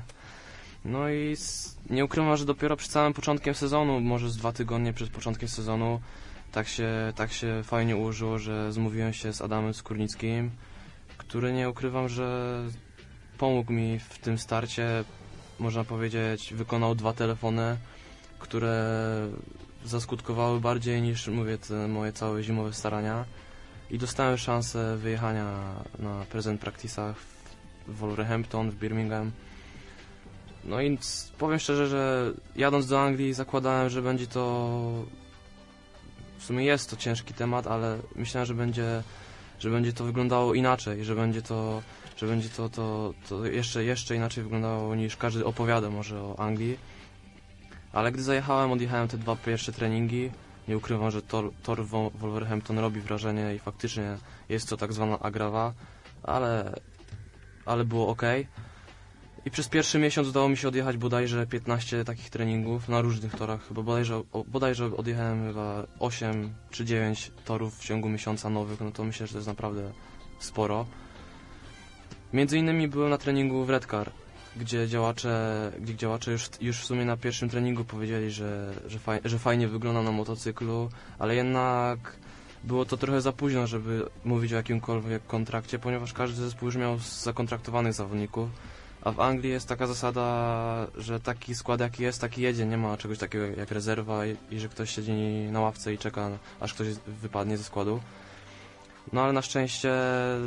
L: No i nie ukrywam, że dopiero przed samym początkiem sezonu, może z dwa tygodnie przed początkiem sezonu, tak się, tak się fajnie ułożyło, że zmówiłem się z Adamem Skórnickim, który, nie ukrywam, że pomógł mi w tym starcie, można powiedzieć, wykonał dwa telefony, które zaskutkowały bardziej niż, mówię, te moje całe zimowe starania, i dostałem szansę wyjechania na present practice'ach w Wolverhampton, w Birmingham. No i powiem szczerze, że jadąc do Anglii zakładałem, że będzie to, w sumie jest to ciężki temat, ale myślałem, że będzie, że będzie to wyglądało inaczej, że będzie to, że będzie to, to, to jeszcze, jeszcze inaczej wyglądało niż każdy opowiada może o Anglii. Ale gdy zajechałem, odjechałem te dwa pierwsze treningi, nie ukrywam, że tor, tor Wolverhampton robi wrażenie i faktycznie jest to tak zwana agrawa, ale, ale było ok. I przez pierwszy miesiąc udało mi się odjechać bodajże piętnaście takich treningów na różnych torach, bo bodajże, bodajże odjechałem chyba osiem czy dziewięć torów w ciągu miesiąca nowych, no to myślę, że to jest naprawdę sporo. Między innymi byłem na treningu w Redcar, gdzie działacze, gdzie działacze już, już w sumie na pierwszym treningu powiedzieli, że, że, faj, że fajnie wygląda na motocyklu, ale jednak było to trochę za późno, żeby mówić o jakimkolwiek kontrakcie, ponieważ każdy zespół już miał zakontraktowanych zawodników, a w Anglii jest taka zasada, że taki skład jaki jest, taki jedzie, nie ma czegoś takiego jak rezerwa i, i że ktoś siedzi na ławce i czeka, aż ktoś wypadnie ze składu. No ale na szczęście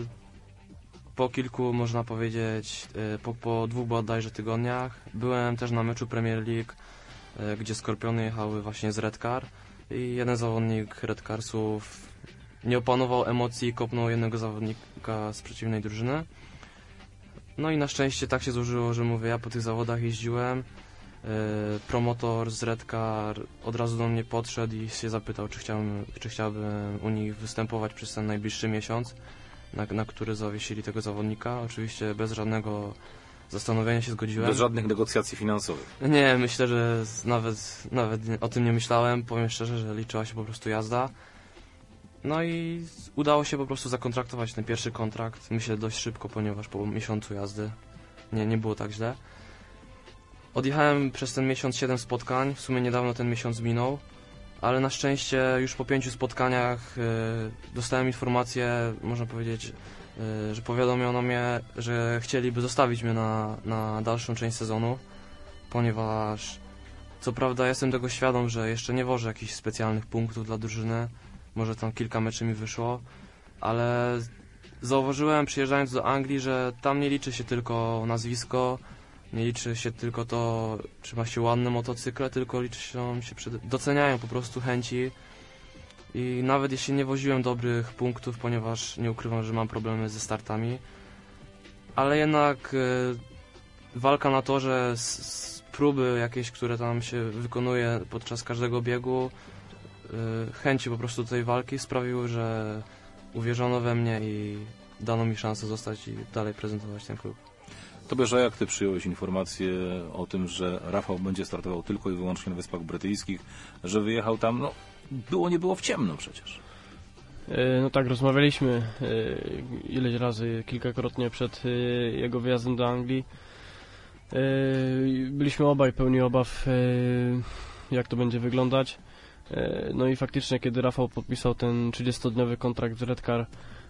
L: po kilku, można powiedzieć, po, po dwóch bodajże tygodniach byłem też na meczu Premier League, gdzie Skorpiony jechały właśnie z Redcar i jeden zawodnik Redcarsów nie opanował emocji i kopnął jednego zawodnika z przeciwnej drużyny. No i na szczęście tak się złożyło, że mówię, ja po tych zawodach jeździłem, promotor z Redcar od razu do mnie podszedł i się zapytał, czy chciałbym, czy chciałbym u nich występować przez ten najbliższy miesiąc, na, na który zawiesili tego zawodnika. Oczywiście bez żadnego zastanowienia się zgodziłem.
F: Bez żadnych negocjacji finansowych.
L: Nie, myślę, że nawet, nawet o tym nie myślałem. Powiem szczerze, że liczyła się po prostu jazda. No i udało się po prostu zakontraktować ten pierwszy kontrakt. Myślę dość szybko, ponieważ po miesiącu jazdy nie, nie było tak źle. Odjechałem przez ten miesiąc siedem spotkań. W sumie niedawno ten miesiąc minął. Ale na szczęście już po pięciu spotkaniach yy, dostałem informację, można powiedzieć, y, że powiadomiono mnie, że chcieliby zostawić mnie na, na dalszą część sezonu, ponieważ co prawda jestem tego świadom, że jeszcze nie wożę jakichś specjalnych punktów dla drużyny, może tam kilka meczy mi wyszło, ale zauważyłem przyjeżdżając do Anglii, że tam nie liczy się tylko nazwisko, nie liczy się tylko to, czy ma się ładne motocykle, tylko liczy się, się przed... doceniają po prostu chęci i nawet jeśli nie woziłem dobrych punktów, ponieważ nie ukrywam, że mam problemy ze startami, ale jednak y, walka na torze, z, z próby jakieś, które tam się wykonuje podczas każdego biegu, y, chęci po prostu tej walki sprawiły, że uwierzono we mnie i dano mi szansę zostać i dalej prezentować ten klub.
F: Tobiasz, a jak ty przyjąłeś informację o tym, że Rafał będzie startował tylko i wyłącznie na Wyspach Brytyjskich, że wyjechał tam, no było nie było w ciemno przecież.
G: No tak, rozmawialiśmy ileś razy, kilkakrotnie przed jego wyjazdem do Anglii. Byliśmy obaj pełni obaw, jak to będzie wyglądać. No i faktycznie, kiedy Rafał podpisał ten trzydziestodniowy kontrakt z Redcar,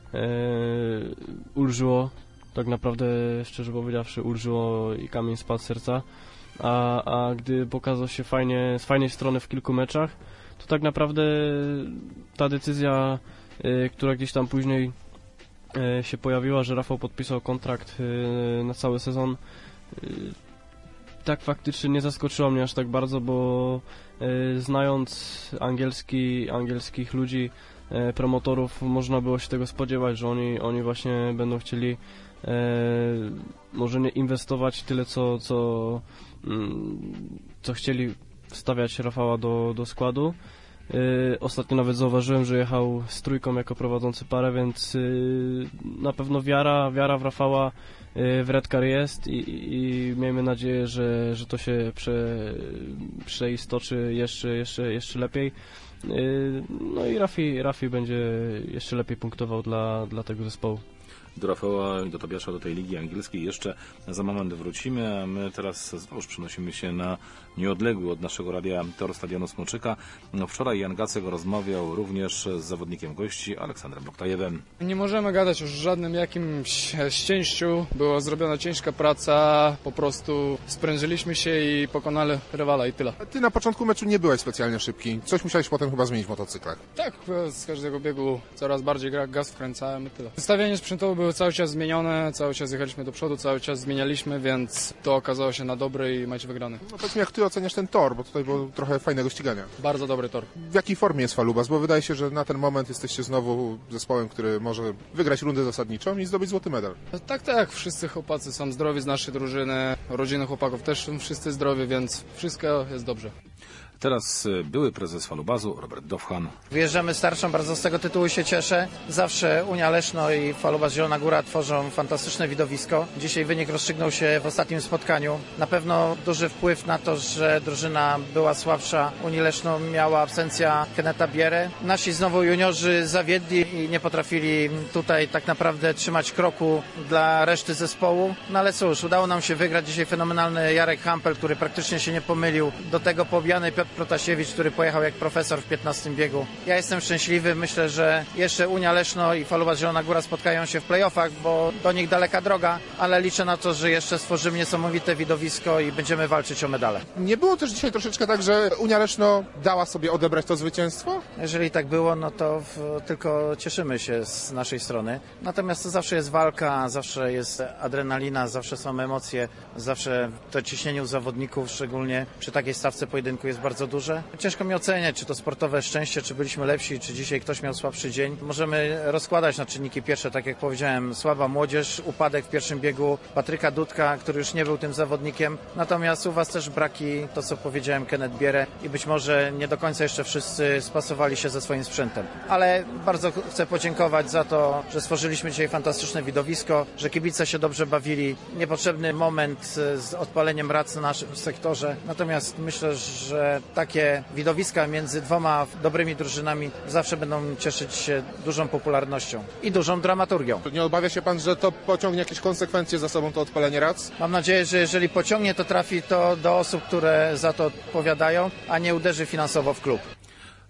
G: ulżyło, tak naprawdę, szczerze powiedziawszy, ulżyło i kamień spadł z serca. A, a gdy pokazał się fajnie, z fajnej strony w kilku meczach, to tak naprawdę ta decyzja, y, która gdzieś tam później y, się pojawiła, że Rafał podpisał kontrakt y, na cały sezon, y, tak faktycznie nie zaskoczyła mnie aż tak bardzo, bo y, znając angielski, angielskich ludzi, y, promotorów, można było się tego spodziewać, że oni, oni właśnie będą chcieli y, może nie inwestować tyle, co, co, y, co chcieli wstawiać Rafała do, do składu. Yy, ostatnio nawet zauważyłem, że jechał z trójką jako prowadzący parę, więc yy, na pewno wiara, wiara w Rafała yy, w Redcar jest i, i miejmy nadzieję, że, że to się prze, przeistoczy jeszcze, jeszcze, jeszcze lepiej. Yy, no i Rafi, Rafi będzie jeszcze lepiej punktował dla, dla tego zespołu.
F: Do Rafała i do Tobiasza, do tej ligi angielskiej jeszcze za moment wrócimy, a my teraz znowuż przenosimy się na nieodległy od naszego radia tor Stadionu Smoczyka. No, wczoraj Jan Gacek rozmawiał również z zawodnikiem gości Aleksandrem Boktajewem.
Q: Nie możemy gadać o żadnym jakimś szczęściu. Była zrobiona ciężka praca, po prostu sprężyliśmy się i pokonali rywala i tyle.
R: Ty na początku meczu nie byłeś specjalnie szybki. Coś musiałeś potem chyba zmienić w motocyklach.
Q: Tak, z każdego biegu coraz bardziej gaz wkręcałem i tyle. Zestawienie sprzętowe było cały czas zmienione, cały czas jechaliśmy do przodu, cały czas zmienialiśmy, więc to okazało się na dobre i mecz wygrany.
R: No powiedz mi, jak ty oceniasz ten tor, bo tutaj było trochę fajnego ścigania.
Q: Bardzo dobry tor.
R: W jakiej formie jest Falubas? Bo wydaje się, że na ten moment jesteście znowu zespołem, który może wygrać rundę zasadniczą i zdobyć złoty medal.
Q: Tak, tak, wszyscy chłopacy są zdrowi z naszej drużyny, rodziny chłopaków też są wszyscy zdrowi, więc wszystko jest dobrze.
F: Teraz były prezes Falubazu Robert Dowchan.
S: Wyjeżdżamy starszą, bardzo z tego tytułu się cieszę. Zawsze Unia Leszno i Falubaz Zielona Góra tworzą fantastyczne widowisko. Dzisiaj wynik rozstrzygnął się w ostatnim spotkaniu. Na pewno duży wpływ na to, że drużyna była słabsza. Unii Leszno miała absencja Keneta Bierę. Nasi znowu juniorzy zawiedli i nie potrafili tutaj tak naprawdę trzymać kroku dla reszty zespołu. No ale cóż, udało nam się wygrać. Dzisiaj fenomenalny Jarek Hampel, który praktycznie się nie pomylił. Do tego pobijany Piotr Protasiewicz, który pojechał jak profesor w piętnastym biegu. Ja jestem szczęśliwy, myślę, że jeszcze Unia Leszno i Falubaz Zielona Góra spotkają się w playoffach, bo do nich daleka droga, ale liczę na to, że jeszcze stworzymy niesamowite widowisko i będziemy walczyć o medale.
R: Nie było też dzisiaj troszeczkę tak, że Unia Leszno dała sobie odebrać to zwycięstwo?
S: Jeżeli tak było, no to w, tylko cieszymy się z naszej strony. Natomiast to zawsze jest walka, zawsze jest adrenalina, zawsze są emocje, zawsze to ciśnienie u zawodników, szczególnie przy takiej stawce pojedynku jest bardzo duże. Ciężko mi oceniać, czy to sportowe szczęście, czy byliśmy lepsi, czy dzisiaj ktoś miał słabszy dzień. Możemy rozkładać na czynniki pierwsze, tak jak powiedziałem, słaba młodzież, upadek w pierwszym biegu Patryka Dudka, który już nie był tym zawodnikiem. Natomiast u was też braki, to co powiedziałem, Kenet Bierę i być może nie do końca jeszcze wszyscy spasowali się ze swoim sprzętem. Ale bardzo chcę podziękować za to, że stworzyliśmy dzisiaj fantastyczne widowisko, że kibice się dobrze bawili. Niepotrzebny moment z odpaleniem rac na naszym sektorze. Natomiast myślę, że takie widowiska między dwoma dobrymi drużynami zawsze będą cieszyć się dużą popularnością i dużą dramaturgią.
R: Nie obawia się pan, że to pociągnie jakieś konsekwencje za sobą, to odpalenie rac?
S: Mam nadzieję, że jeżeli pociągnie, to trafi to do osób, które za to odpowiadają, a nie uderzy finansowo w klub.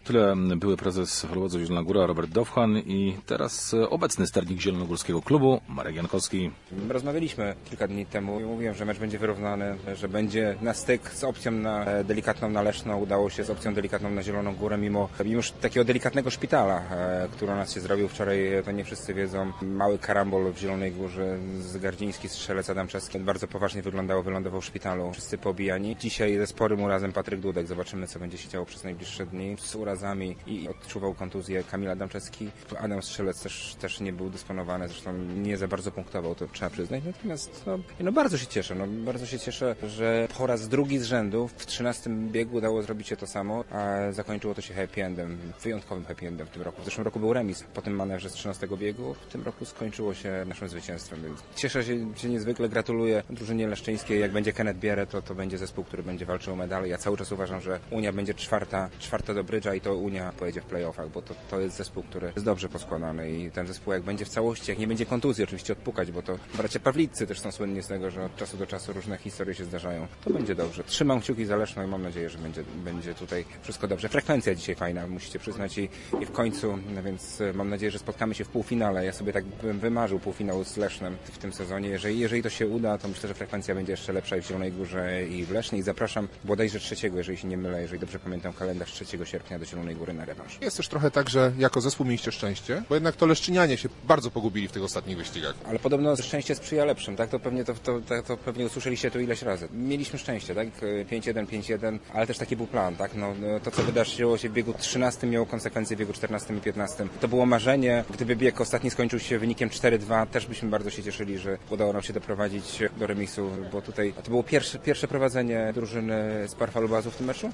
F: Tyle były prezes Falowozu Zielona Góra Robert Dowchan i teraz obecny sternik zielonogórskiego klubu Marek Jankowski.
T: Rozmawialiśmy kilka dni temu i mówiłem, że mecz będzie wyrównany, że będzie na styk z opcją na delikatną na Leszno. Udało się z opcją delikatną na Zieloną Górę, mimo, mimo już takiego delikatnego szpitala, który u nas się zrobił wczoraj, to nie wszyscy wiedzą. Mały karambol w Zielonej Górze, Zgardziński, strzelec Adamczewski. Bardzo poważnie wyglądało, wylądował w szpitalu. Wszyscy pobijani. Dzisiaj ze sporym urazem Patryk Dudek. Zobaczymy, co będzie się działo przez najbliższe dni. Z urazami i odczuwał kontuzję Kamil Adamczewski. Adam Strzelec też, też nie był dysponowany, zresztą nie za bardzo punktował, to trzeba przyznać. Natomiast no, no bardzo się cieszę, no, bardzo się cieszę, że po raz drugi z rzędu w trzynastym biegu udało zrobić się to samo, a zakończyło to się happy endem, wyjątkowym happy endem w tym roku. W zeszłym roku był remis po tym manewrze z trzynastego biegu, w tym roku skończyło się naszym zwycięstwem. Więc cieszę się, się niezwykle, gratuluję drużynie leszczyńskiej. Jak będzie Kenneth Bierę, to to będzie zespół, który będzie walczył o medale. Ja cały czas uważam, że Unia będzie czwarta, czwarta do brydża i to Unia pojedzie w playoffach, bo to, to jest zespół, który jest dobrze poskładany i ten zespół jak będzie w całości, jak nie będzie kontuzji oczywiście odpukać, bo to bracia Pawliccy też są słynni z tego, że od czasu do czasu różne historie się zdarzają. To będzie dobrze. Trzymam kciuki za Leszno i mam nadzieję, że będzie, będzie tutaj wszystko dobrze. Frekwencja dzisiaj fajna, musicie przyznać i, i w końcu, no więc mam nadzieję, że spotkamy się w półfinale. Ja sobie tak bym wymarzył półfinał z Lesznem w tym sezonie. Jeżeli, jeżeli to się uda, to myślę, że frekwencja będzie jeszcze lepsza i w Zielonej Górze i w Lesznie i zapraszam bodajże trzeciego, jeżeli się nie mylę, jeżeli dobrze pamiętam kalendarz, trzeciego sierpnia do Zielonej Góry na rewanż.
R: Jest też trochę tak, że jako zespół mieliście szczęście, bo jednak to leszczynianie się bardzo pogubili w tych ostatnich wyścigach.
T: Ale podobno szczęście sprzyja lepszym, tak? To pewnie to, to, to, to pewnie usłyszeliście to ileś razy. Mieliśmy szczęście, tak? pięć jeden, pięć jeden, ale też taki był plan, tak? No, to, co wydarzyło się w biegu trzynastym, miało konsekwencje w biegu czternastym i piętnastym. To było marzenie. Gdyby bieg ostatni skończył się wynikiem cztery dwa, też byśmy bardzo się cieszyli, że udało nam się doprowadzić do remisu, bo tutaj to było pierwsze, pierwsze prowadzenie drużyny z Parfalubazu w tym meczu.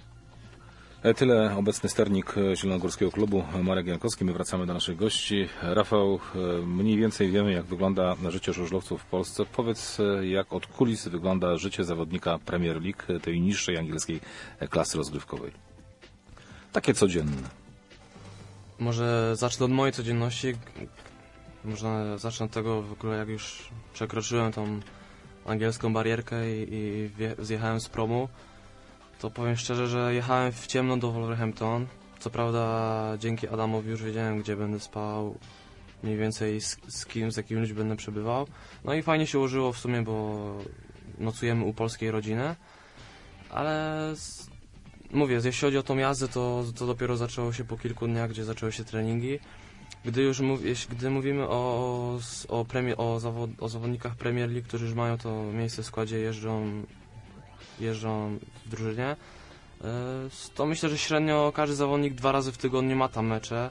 F: Tyle obecny sternik Zielonogórskiego klubu Marek Jankowski. My wracamy do naszych gości. Rafał, mniej więcej wiemy, jak wygląda życie żużlowców w Polsce. Powiedz, jak od kulis wygląda życie zawodnika Premier League, tej niższej angielskiej klasy rozgrywkowej. Takie codzienne.
L: Może zacznę od mojej codzienności. Może zacznę od tego, w ogóle jak już przekroczyłem tą angielską barierkę i, i wje, zjechałem z promu. To powiem szczerze, że jechałem w ciemno do Wolverhampton. Co prawda dzięki Adamowi już wiedziałem, gdzie będę spał, mniej więcej z, z kim, z jakim ludźmi będę przebywał. No i fajnie się ułożyło w sumie, bo nocujemy u polskiej rodziny. Ale z, mówię, jeśli chodzi o tą jazdę, to, to dopiero zaczęło się po kilku dniach, gdzie zaczęły się treningi. Gdy już mów, jeśli, gdy mówimy o, o, premier, o, zawod, o zawodnikach Premier League, którzy już mają to miejsce w składzie, jeżdżą jeżdżą w drużynie, to myślę, że średnio każdy zawodnik dwa razy w tygodniu ma tam mecze.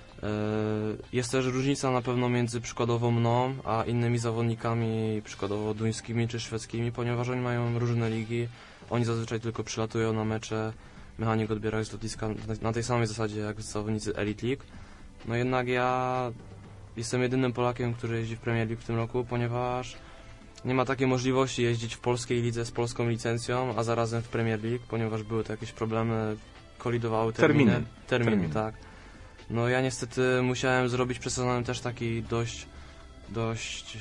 L: Jest też różnica na pewno między przykładowo mną, a innymi zawodnikami przykładowo duńskimi czy szwedzkimi, ponieważ oni mają różne ligi. Oni zazwyczaj tylko przylatują na mecze, mechanik odbiera ich z lotniska na tej samej zasadzie jak zawodnicy Elite League. No jednak ja jestem jedynym Polakiem, który jeździ w Premier League w tym roku, ponieważ nie ma takiej możliwości jeździć w polskiej lidze z polską licencją, a zarazem w Premier League, ponieważ były to jakieś problemy, kolidowały terminy.
F: Terminy.
L: Terminy,
F: Terminy.
L: tak. No ja niestety musiałem zrobić przed sezonem też taki dość, dość,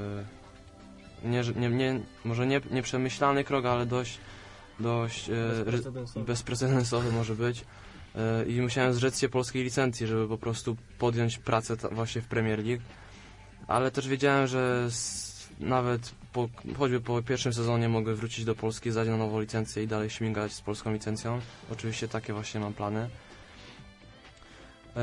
L: e, nie, nie, nie, może nie, nie przemyślany krok, ale dość, dość e,
G: bezprecedensowy.
L: bezprecedensowy może być. E, I musiałem zrzec się polskiej licencji, żeby po prostu podjąć pracę ta, właśnie w Premier League. Ale też wiedziałem, że z, nawet po, choćby po pierwszym sezonie mogę wrócić do Polski, zdać na nową licencję i dalej śmigać z polską licencją. Oczywiście takie właśnie mam plany. Eee,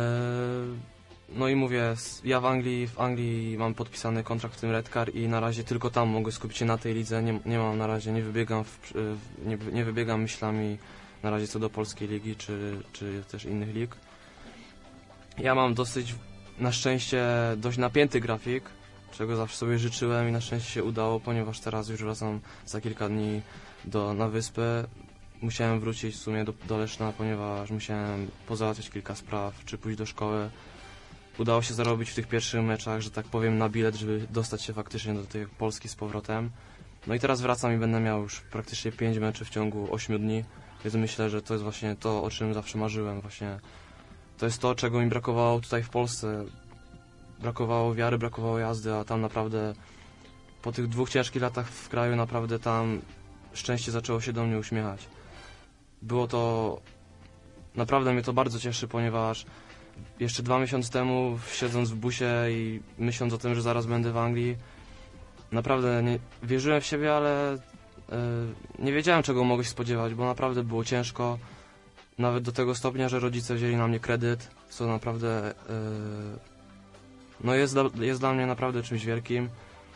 L: no i mówię, ja w Anglii, w Anglii mam podpisany kontrakt w tym Redcar i na razie tylko tam mogę skupić się na tej lidze. Nie, nie mam na razie, nie wybiegam, w, nie, nie wybiegam myślami na razie co do polskiej ligi czy, czy też innych lig. Ja mam dosyć, na szczęście, dość napięty grafik, czego zawsze sobie życzyłem i na szczęście się udało, ponieważ teraz już wracam za kilka dni do, na wyspę. Musiałem wrócić w sumie do, do Leszna, ponieważ musiałem pozałatwiać kilka spraw, czy pójść do szkoły. Udało się zarobić w tych pierwszych meczach, że tak powiem, na bilet, żeby dostać się faktycznie do tej Polski z powrotem. No i teraz wracam i będę miał już praktycznie pięć meczy w ciągu ośmiu dni, więc myślę, że to jest właśnie to, o czym zawsze marzyłem. Właśnie to jest to, czego mi brakowało tutaj w Polsce. Brakowało wiary, brakowało jazdy, a tam naprawdę po tych dwóch ciężkich latach w kraju naprawdę tam szczęście zaczęło się do mnie uśmiechać. Było to naprawdę mnie to bardzo cieszy, ponieważ jeszcze dwa miesiące temu, siedząc w busie i myśląc o tym, że zaraz będę w Anglii, naprawdę nie, wierzyłem w siebie, ale yy, nie wiedziałem, czego mogę się spodziewać, bo naprawdę było ciężko. Nawet do tego stopnia, że rodzice wzięli na mnie kredyt, co naprawdę yy, no jest, dla, jest dla mnie naprawdę czymś wielkim.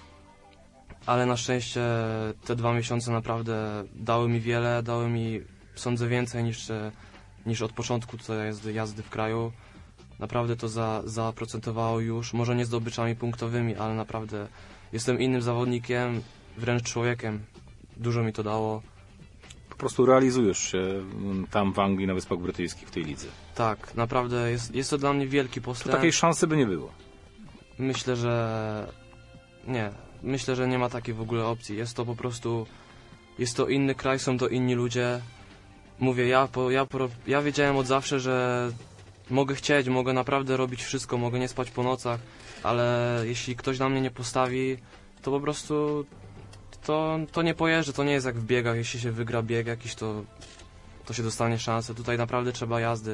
L: Ale na szczęście te dwa miesiące naprawdę dały mi wiele, dały mi, sądzę, więcej niż, niż od początku tej jazdy, jazdy w kraju. Naprawdę to za, zaprocentowało już, może nie zdobyczami punktowymi, ale naprawdę jestem innym zawodnikiem, wręcz człowiekiem. Dużo mi to dało.
F: Po prostu realizujesz się tam w Anglii, na Wyspach Brytyjskich, w tej lidze.
L: Tak, naprawdę jest, jest to dla mnie wielki postęp.
F: To takiej szansy by nie było.
L: Myślę, że nie. Myślę, że nie ma takiej w ogóle opcji. Jest to po prostu, jest to inny kraj, są to inni ludzie. Mówię, ja, po, ja, po, ja wiedziałem od zawsze, że mogę chcieć, mogę naprawdę robić wszystko, mogę nie spać po nocach, ale jeśli ktoś na mnie nie postawi, to po prostu to, to nie pojeżdżę, to nie jest jak w biegach. Jeśli się wygra bieg jakiś, to, to się dostanie szansę. Tutaj naprawdę trzeba jazdy,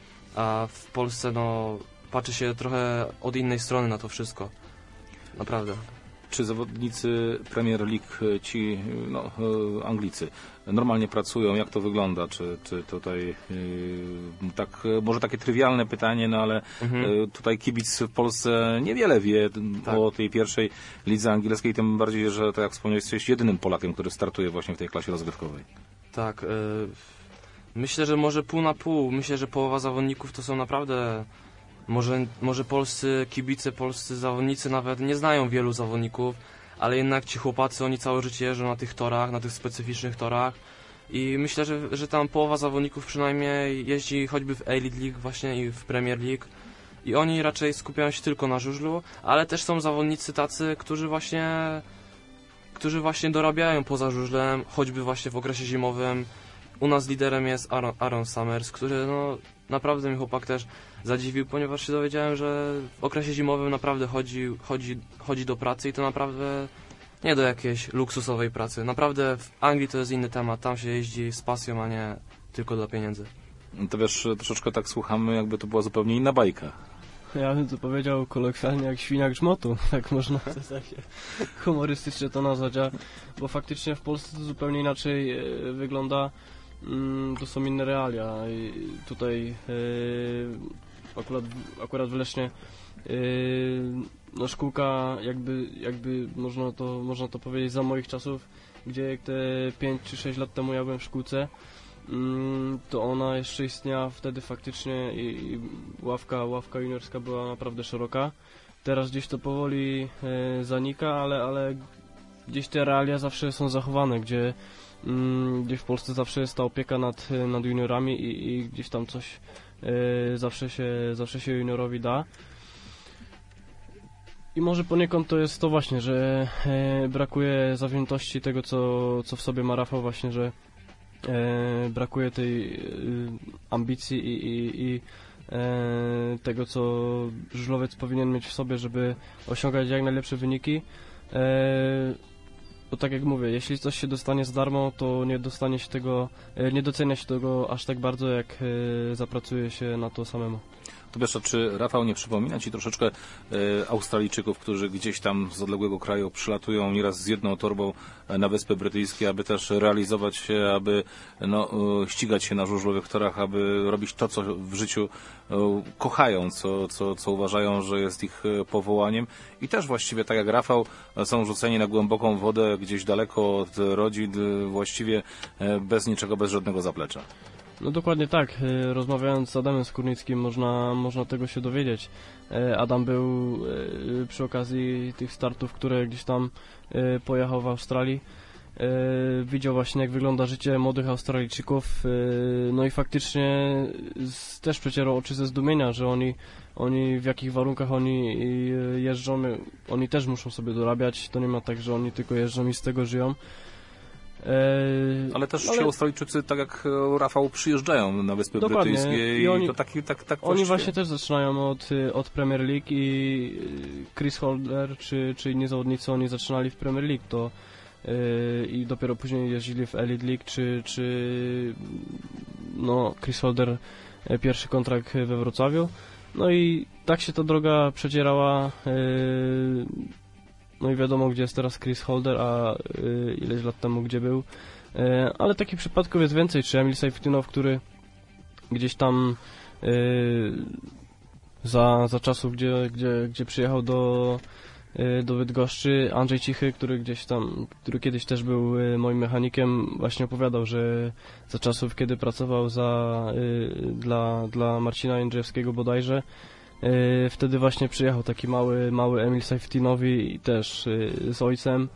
L: a w Polsce no patrzy się trochę od innej strony na to wszystko. Naprawdę.
F: Czy zawodnicy Premier League, ci no, Anglicy, normalnie pracują? Jak to wygląda? Czy, czy tutaj yy, tak, może takie trywialne pytanie, no ale mhm. yy, tutaj kibic w Polsce niewiele wie tak. o tej pierwszej lidze angielskiej, tym bardziej, że tak jak wspomniałeś, jesteś jedynym Polakiem, który startuje właśnie w tej klasie rozgrywkowej.
L: Tak. Yy, myślę, że może pół na pół. Myślę, że połowa zawodników to są naprawdę... Może, może polscy kibice, polscy zawodnicy nawet nie znają wielu zawodników, ale jednak ci chłopacy, oni całe życie jeżdżą na tych torach, na tych specyficznych torach i myślę, że, że tam połowa zawodników przynajmniej jeździ choćby w Elite League właśnie i w Premier League i oni raczej skupiają się tylko na żużlu, ale też są zawodnicy tacy, którzy właśnie, którzy właśnie dorabiają poza żużlem, choćby właśnie w okresie zimowym. U nas liderem jest Aaron, Aaron Summers, który no naprawdę mi chłopak też zadziwił, ponieważ się dowiedziałem, że w okresie zimowym naprawdę chodzi, chodzi, chodzi do pracy i to naprawdę nie do jakiejś luksusowej pracy. Naprawdę w Anglii to jest inny temat, tam się jeździ z pasją, a nie tylko dla pieniędzy.
F: To wiesz, troszeczkę tak słuchamy, jakby to była zupełnie inna bajka.
G: Ja bym to powiedział kolokwialnie jak świniak grzmotu, tak można w zasadzie humorystycznie to nazwać, a, bo faktycznie w Polsce to zupełnie inaczej e, wygląda. To są inne realia. I tutaj yy, akurat, akurat w Lesznie yy, no szkółka jakby, jakby można, to, można to powiedzieć za moich czasów, gdzie te pięć czy sześć lat temu ja byłem w szkółce, yy, to ona jeszcze istniała wtedy faktycznie i, i ławka, ławka juniorska była naprawdę szeroka. Teraz gdzieś to powoli yy, zanika, ale, ale gdzieś te realia zawsze są zachowane, gdzie gdzieś w Polsce zawsze jest ta opieka nad, nad juniorami i, i gdzieś tam coś y, zawsze, się, zawsze się juniorowi da. I może poniekąd to jest to właśnie, że y, brakuje zawziętości tego, co, co w sobie ma Rafał właśnie, że y, brakuje tej y, ambicji i, i, i y, tego, co żużlowiec powinien mieć w sobie, żeby osiągać jak najlepsze wyniki. Y, Bo tak jak mówię, jeśli coś się dostanie za darmo, to nie dostanie się tego, nie docenia się tego aż tak bardzo, jak zapracuje się na to samemu.
F: To wiesz, czy Rafał nie przypomina Ci troszeczkę e, Australijczyków, którzy gdzieś tam z odległego kraju przylatują nieraz z jedną torbą na Wyspy Brytyjskie, aby też realizować się, aby no, e, ścigać się na żużlowych torach, aby robić to, co w życiu e, kochają, co, co, co uważają, że jest ich powołaniem. I też właściwie tak jak Rafał są rzuceni na głęboką wodę, gdzieś daleko od rodzin, właściwie e, bez niczego, bez żadnego zaplecza.
G: No dokładnie tak. Rozmawiając z Adamem Skórnickim można, można tego się dowiedzieć. Adam był przy okazji tych startów, które gdzieś tam pojechał w Australii. Widział właśnie, jak wygląda życie młodych Australijczyków. No i faktycznie też przecierał oczy ze zdumienia, że oni, oni w jakich warunkach oni jeżdżą. Oni też muszą sobie dorabiać. To nie ma tak, że oni tylko jeżdżą i z tego żyją.
F: Ale też
G: ale...
F: ci Australijczycy, tak jak Rafał, przyjeżdżają na Wyspy
G: Dokładnie.
F: Brytyjskie i,
G: I oni,
F: to taki, tak, tak
G: Oni właśnie też zaczynają od, od Premier League i Chris Holder czy, czy inni zawodnicy, oni zaczynali w Premier League to yy, i dopiero później jeździli w Elite League, czy, czy no Chris Holder e, pierwszy kontrakt we Wrocławiu. No i tak się ta droga przedzierała. E, no i wiadomo, gdzie jest teraz Chris Holder, a e, ileś lat temu gdzie był. E, ale takich przypadków jest więcej, czy Emil Sajfutdinow, który gdzieś tam e, za, za czasów, gdzie, gdzie, gdzie przyjechał do do Bydgoszczy. Andrzej Cichy, który gdzieś tam, który kiedyś też był moim mechanikiem, właśnie opowiadał, że za czasów, kiedy pracował za, dla, dla Marcina Jędrzejewskiego bodajże, wtedy właśnie przyjechał taki mały, mały Emil Sajfutdinow i też z ojcem.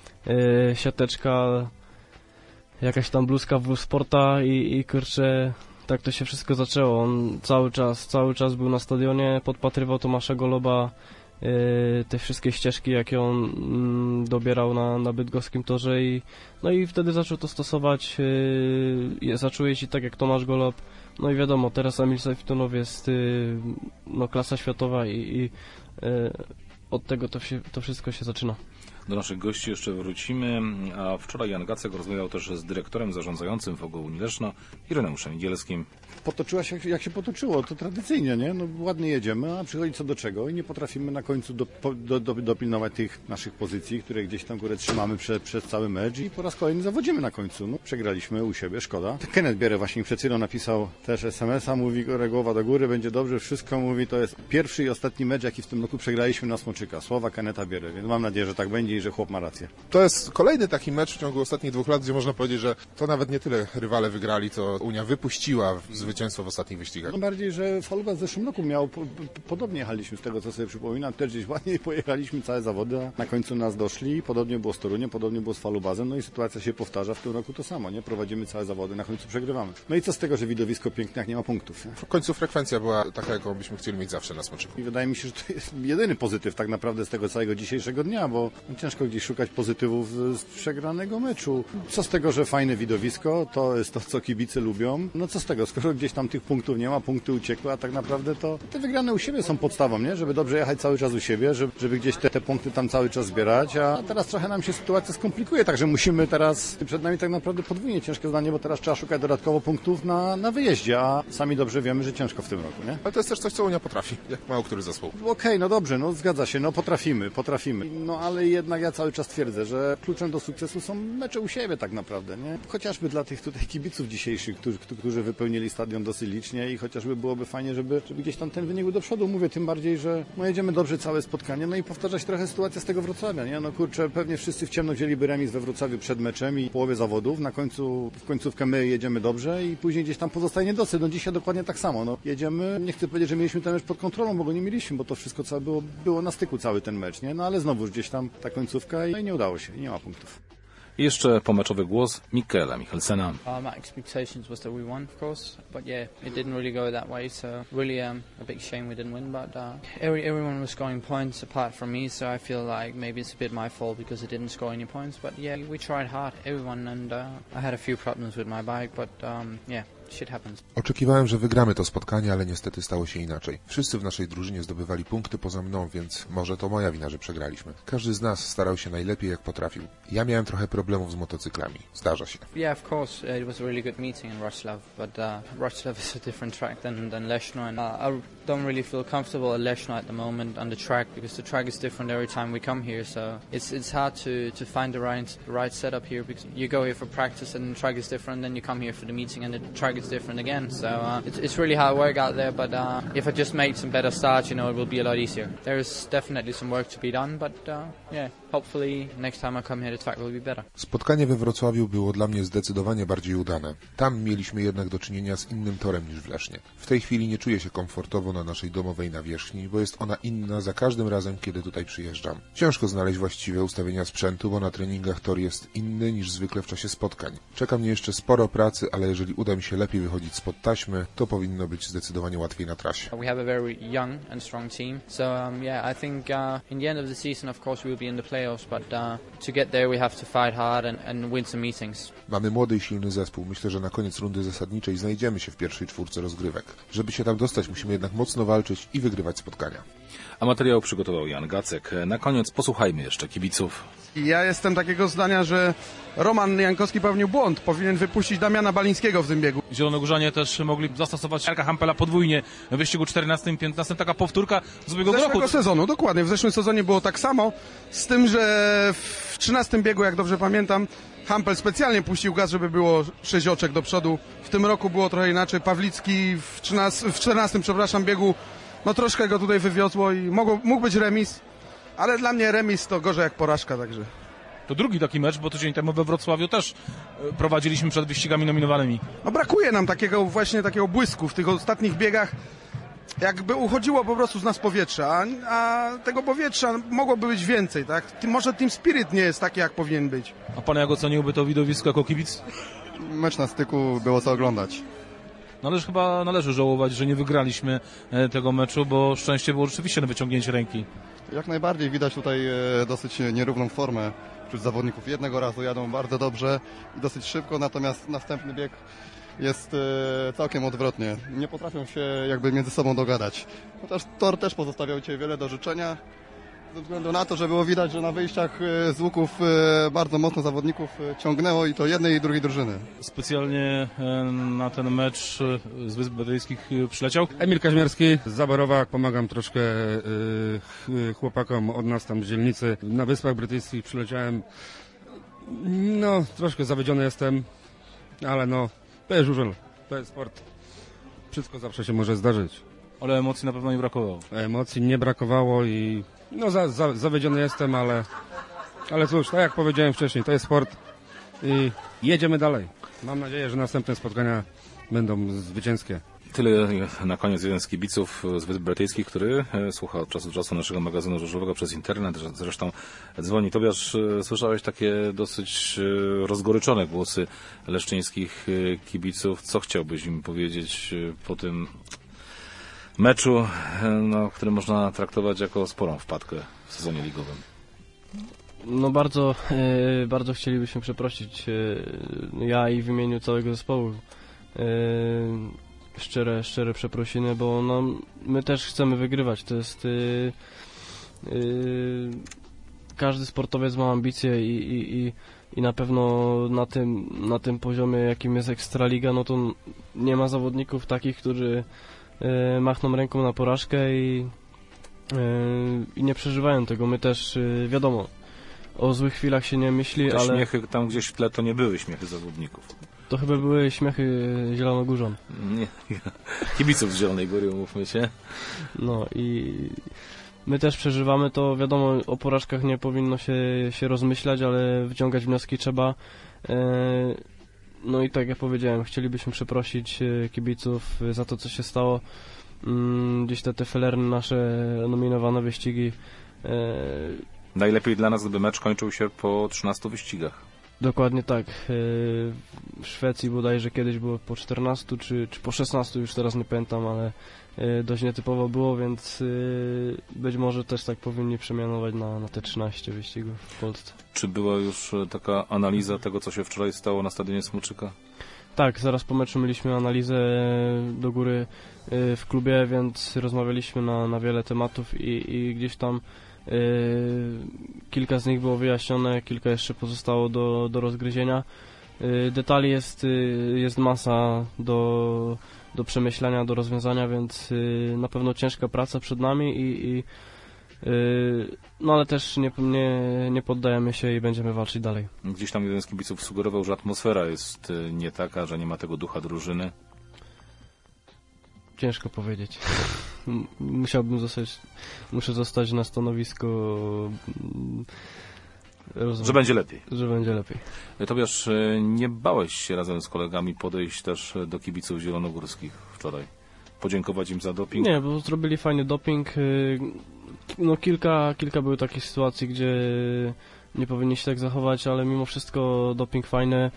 G: Siateczka, jakaś tam bluzka w Sporta i, i kurczę, tak to się wszystko zaczęło. On cały czas, cały czas był na stadionie, podpatrywał Tomasza Goloba, te wszystkie ścieżki, jakie on mm, dobierał na, na bydgoskim torze i no i wtedy zaczął to stosować, yy, zaczął jeździć tak jak Tomasz Golob. No i wiadomo, teraz Emil Sajfutdinow jest yy, no, klasa światowa i, i yy, od tego to, się, to wszystko się zaczyna.
F: Do naszych gości jeszcze wrócimy, a wczoraj Jan Gacek rozmawiał też z dyrektorem zarządzającym w Ogołuni Leszno, Ireneuszem Niedzielskim.
U: Potoczyła się jak się potoczyło, to tradycyjnie, nie? No, ładnie jedziemy, a przychodzi co do czego i nie potrafimy na końcu do, do, do, dopilnować tych naszych pozycji, które gdzieś tam górę trzymamy przez, przez cały mecz i po raz kolejny zawodzimy na końcu. No, przegraliśmy u siebie, szkoda. Kenneth Bierę właśnie przed chwilą napisał też es em es a, mówi głowa do góry, będzie dobrze, wszystko mówi, to jest pierwszy i ostatni mecz, jaki w tym roku przegraliśmy na Smoczyka. Słowa Kennetha Bierę, więc mam nadzieję, że tak będzie i że chłop ma rację.
R: To jest kolejny taki mecz w ciągu ostatnich dwóch lat, gdzie można powiedzieć, że to nawet nie tyle rywale wygrali, co Unia wypuściła zwycięstwo w ostatnich wyścigach.
U: No bardziej, że Falubas w zeszłym roku miał, po, po, podobnie jechaliśmy z tego, co sobie przypominam, też gdzieś ładnie pojechaliśmy całe zawody, a na końcu nas doszli, podobnie było z Toruniem, podobnie było z Falubazem, no i sytuacja się powtarza w tym roku to samo, nie? Prowadzimy całe zawody, na końcu przegrywamy. No i co z tego, że widowisko piękne, jak nie ma punktów, nie?
R: W końcu frekwencja była taka, jaką byśmy chcieli mieć zawsze na Smoczyku.
U: I wydaje mi się, że to jest jedyny pozytyw tak naprawdę z tego całego dzisiejszego dnia, bo ciężko gdzieś szukać pozytywów z przegranego meczu. Co z tego, że fajne widowisko, to jest to, co kibice lubią. No co z tego, skoro gdzieś tam tych punktów nie ma, punkty uciekły, a tak naprawdę to te wygrane u siebie są podstawą, nie? Żeby dobrze jechać cały czas u siebie, żeby, żeby gdzieś te, te punkty tam cały czas zbierać, a teraz trochę nam się sytuacja skomplikuje, także musimy teraz, przed nami tak naprawdę podwójnie ciężkie zadanie, bo teraz trzeba szukać dodatkowo punktów na, na wyjeździe, a sami dobrze wiemy, że ciężko w tym roku, nie?
R: Ale to jest też coś, co Unia potrafi, jak mało który zespół.
U: Okej, okay, no dobrze, no zgadza się, no potrafimy, potrafimy. No ale jednak ja cały czas twierdzę, że kluczem do sukcesu są mecze u siebie tak naprawdę, nie? Chociażby dla tych tutaj kibiców dzisiejszych, którzy, którzy wypełnili stadion dosyć licznie i chociażby byłoby fajnie, żeby, żeby gdzieś tam ten wynik był do przodu. Mówię tym bardziej, że no jedziemy dobrze całe spotkanie, no i powtarza się trochę sytuacja z tego Wrocławia, nie? No kurczę, pewnie wszyscy w ciemno wzięliby remis we Wrocławiu przed meczem i połowie zawodów, na końcu, w końcówkę my jedziemy dobrze i później gdzieś tam pozostaje niedosyt. No dzisiaj dokładnie tak samo, no jedziemy, nie chcę powiedzieć, że mieliśmy ten mecz pod kontrolą, bo go nie mieliśmy, bo to wszystko całe było, było na styku cały ten mecz, nie? No ale znowu gdzieś tam ta końcówka i, no i nie udało się, i nie ma punktów.
F: I jeszcze pomeczowy głos Mikkela Michelsena.
V: Uh, my expectations was that we won, of course, but yeah, it didn't really go that way. So really, um, a big shame we didn't win. But uh, every, everyone was scoring points apart from me, so I feel like maybe it's a bit my fault because I didn't score any points. But yeah, we tried hard, everyone, and uh, I had a few problems with my bike, but um, yeah. Shit happens.
W: Oczekiwałem, że wygramy to spotkanie, ale niestety stało się inaczej. Wszyscy w naszej drużynie zdobywali punkty poza mną, więc może to moja wina, że przegraliśmy. Każdy z nas starał się najlepiej jak potrafił. Ja miałem trochę problemów z motocyklami. Zdarza się.
V: Yeah, of course, uh, it was a really good meeting in Wrocław, but uh, Wrocław is a different track than, than Leszno, and uh, I don't really feel comfortable at Leszno at the moment on the track because the track is different every time we come here, so it's it's hard to, to find the right, the right setup here because you go here for practice and the track is different, then you come here for the meeting and the track is different again, so uh, it's, it's really hard work out there, but uh, if I just make some better starts, you know, it will be a lot easier. There's definitely some work to be done, but uh, yeah, hopefully next time I come here the track will be better.
W: Spotkanie we Wrocławiu było dla mnie zdecydowanie bardziej udane. Tam mieliśmy jednak do czynienia z innym torem niż w Lesznie. W tej chwili nie czuję się komfortowo na naszej domowej nawierzchni, bo jest ona inna za każdym razem, kiedy tutaj przyjeżdżam. Ciężko znaleźć właściwe ustawienia sprzętu, bo na treningach tor jest inny niż zwykle w czasie spotkań. Czeka mnie jeszcze sporo pracy, ale jeżeli uda mi się lepiej wychodzić spod taśmy, to powinno być zdecydowanie łatwiej na trasie.
V: We have a very young and strong team, so um, yeah, I think uh, in the end of the season, of course, we will be in the play playoffs, but uh, to get there we have to fight hard and, and win some meetings.
W: Mamy młody i silny zespół. Myślę, że na koniec rundy zasadniczej znajdziemy się w pierwszej czwórce rozgrywek. Żeby się tam dostać, musimy jednak mocno walczyć i wygrywać spotkania.
F: A materiał przygotował Jan Gacek. Na koniec posłuchajmy jeszcze kibiców.
A: Ja jestem takiego zdania, że Roman Jankowski popełnił błąd. Powinien wypuścić Damiana Balińskiego w tym biegu.
J: Zielonogórzanie też mogli zastosować Jarka Hampela podwójnie w wyścigu czternastym i piętnastym. Taka powtórka z ubiegłego roku.
A: Zeszłego sezonu, dokładnie. W zeszłym sezonie było tak samo, z tym, że w trzynastym biegu, jak dobrze pamiętam, Hampel specjalnie puścił gaz, żeby było sześć oczek do przodu. W tym roku było trochę inaczej. Pawlicki w, trzynastym, w czternastym przepraszam, biegu no troszkę go tutaj wywiozło i mogło, mógł być remis, ale dla mnie remis to gorzej jak porażka, także.
J: To drugi taki mecz, bo tydzień temu we Wrocławiu też prowadziliśmy przed wyścigami nominowanymi.
A: No brakuje nam takiego właśnie takiego błysku w tych ostatnich biegach, jakby uchodziło po prostu z nas powietrze, a, a tego powietrza mogłoby być więcej, tak? Może team spirit nie jest taki, jak powinien być.
J: A pan jak oceniłby to widowisko jako kibic?
C: Mecz na styku, było co oglądać.
J: No ależ chyba należy żałować, że nie wygraliśmy tego meczu, bo szczęście było rzeczywiście na wyciągnięcie ręki.
C: Jak najbardziej widać tutaj dosyć nierówną formę wśród zawodników. Jednego razu jadą bardzo dobrze i dosyć szybko, natomiast następny bieg jest całkiem odwrotnie. Nie potrafią się jakby między sobą dogadać. Chociaż tor też pozostawiał dzisiaj wiele do życzenia. Ze względu na to, że było widać, że na wyjściach z łuków bardzo mocno zawodników ciągnęło i to jednej i drugiej drużyny.
J: Specjalnie na ten mecz z Wysp Brytyjskich przyleciał
D: Emil Kaźmierski z Zabarowa. Pomagam troszkę chłopakom od nas tam z dzielnicy. Na Wyspach Brytyjskich przyleciałem. No, troszkę zawiedziony jestem, ale no, to jest żużel, to jest sport. Wszystko zawsze się może zdarzyć.
J: Ale emocji na pewno nie brakowało.
D: Emocji nie brakowało i no za, za, zawiedziony jestem, ale, ale cóż, tak jak powiedziałem wcześniej, to jest sport i jedziemy dalej. Mam nadzieję, że następne spotkania będą zwycięskie.
F: Tyle na koniec jeden z kibiców z Wysp Brytyjskich, który słucha od czasu do czasu naszego magazynu żużlowego przez internet, zresztą dzwoni. Tobiasz, słyszałeś takie dosyć rozgoryczone głosy leszczyńskich kibiców. Co chciałbyś im powiedzieć po tym meczu, no, który można traktować jako sporą wpadkę w sezonie ligowym?
G: No bardzo, e, bardzo chcielibyśmy przeprosić, e, ja i w imieniu całego zespołu, e, szczere, szczere przeprosiny, bo no, my też chcemy wygrywać. To jest, e, e, każdy sportowiec ma ambicje i, i, i, i na pewno na tym, na tym poziomie, jakim jest Ekstraliga, no to nie ma zawodników takich, którzy machną ręką na porażkę i, i nie przeżywają tego. My też, wiadomo, o złych chwilach się nie myśli,
F: Te
G: ale...
F: śmiechy tam gdzieś w tle to nie były śmiechy zawodników.
G: To chyba były śmiechy Zielonogórzan.
F: Nie, kibiców z Zielonej Góry, umówmy się.
G: No i my też przeżywamy to, wiadomo, o porażkach nie powinno się, się rozmyślać, ale wyciągać wnioski trzeba. No i tak jak powiedziałem, chcielibyśmy przeprosić kibiców za to, co się stało. Gdzieś te, te felerne nasze nominowane wyścigi.
F: Najlepiej dla nas, gdyby mecz kończył się po trzynastu wyścigach.
G: Dokładnie tak. W Szwecji bodajże kiedyś było po czternastu czy, czy po szesnastu, już teraz nie pamiętam, ale dość nietypowo było, więc być może też tak powinni przemianować na, na te trzynaście wyścigów w Polsce.
F: Czy była już taka analiza tego, co się wczoraj stało na stadionie Smoczyka?
G: Tak, zaraz po meczu mieliśmy analizę do góry w klubie, więc rozmawialiśmy na, na wiele tematów i, i gdzieś tam Yy, kilka z nich było wyjaśnione, kilka jeszcze pozostało do, do rozgryzienia. Yy, detali jest, yy, jest masa do, do przemyślenia, do rozwiązania, więc yy, na pewno ciężka praca przed nami i, i yy, no ale też nie, nie, nie poddajemy się i będziemy walczyć dalej.
F: Gdzieś tam jeden z kibiców sugerował, że atmosfera jest nie taka, że nie ma tego ducha drużyny.
G: Ciężko powiedzieć. Musiałbym zostać, muszę zostać na stanowisko, rozumiem,
F: że będzie lepiej.
G: Że będzie lepiej.
F: Tobiasz, nie bałeś się razem z kolegami podejść też do kibiców zielonogórskich wczoraj? Podziękować im za doping?
G: Nie, bo zrobili fajny doping. No kilka, kilka były takich sytuacji, gdzie nie powinni się tak zachować, ale mimo wszystko doping fajny.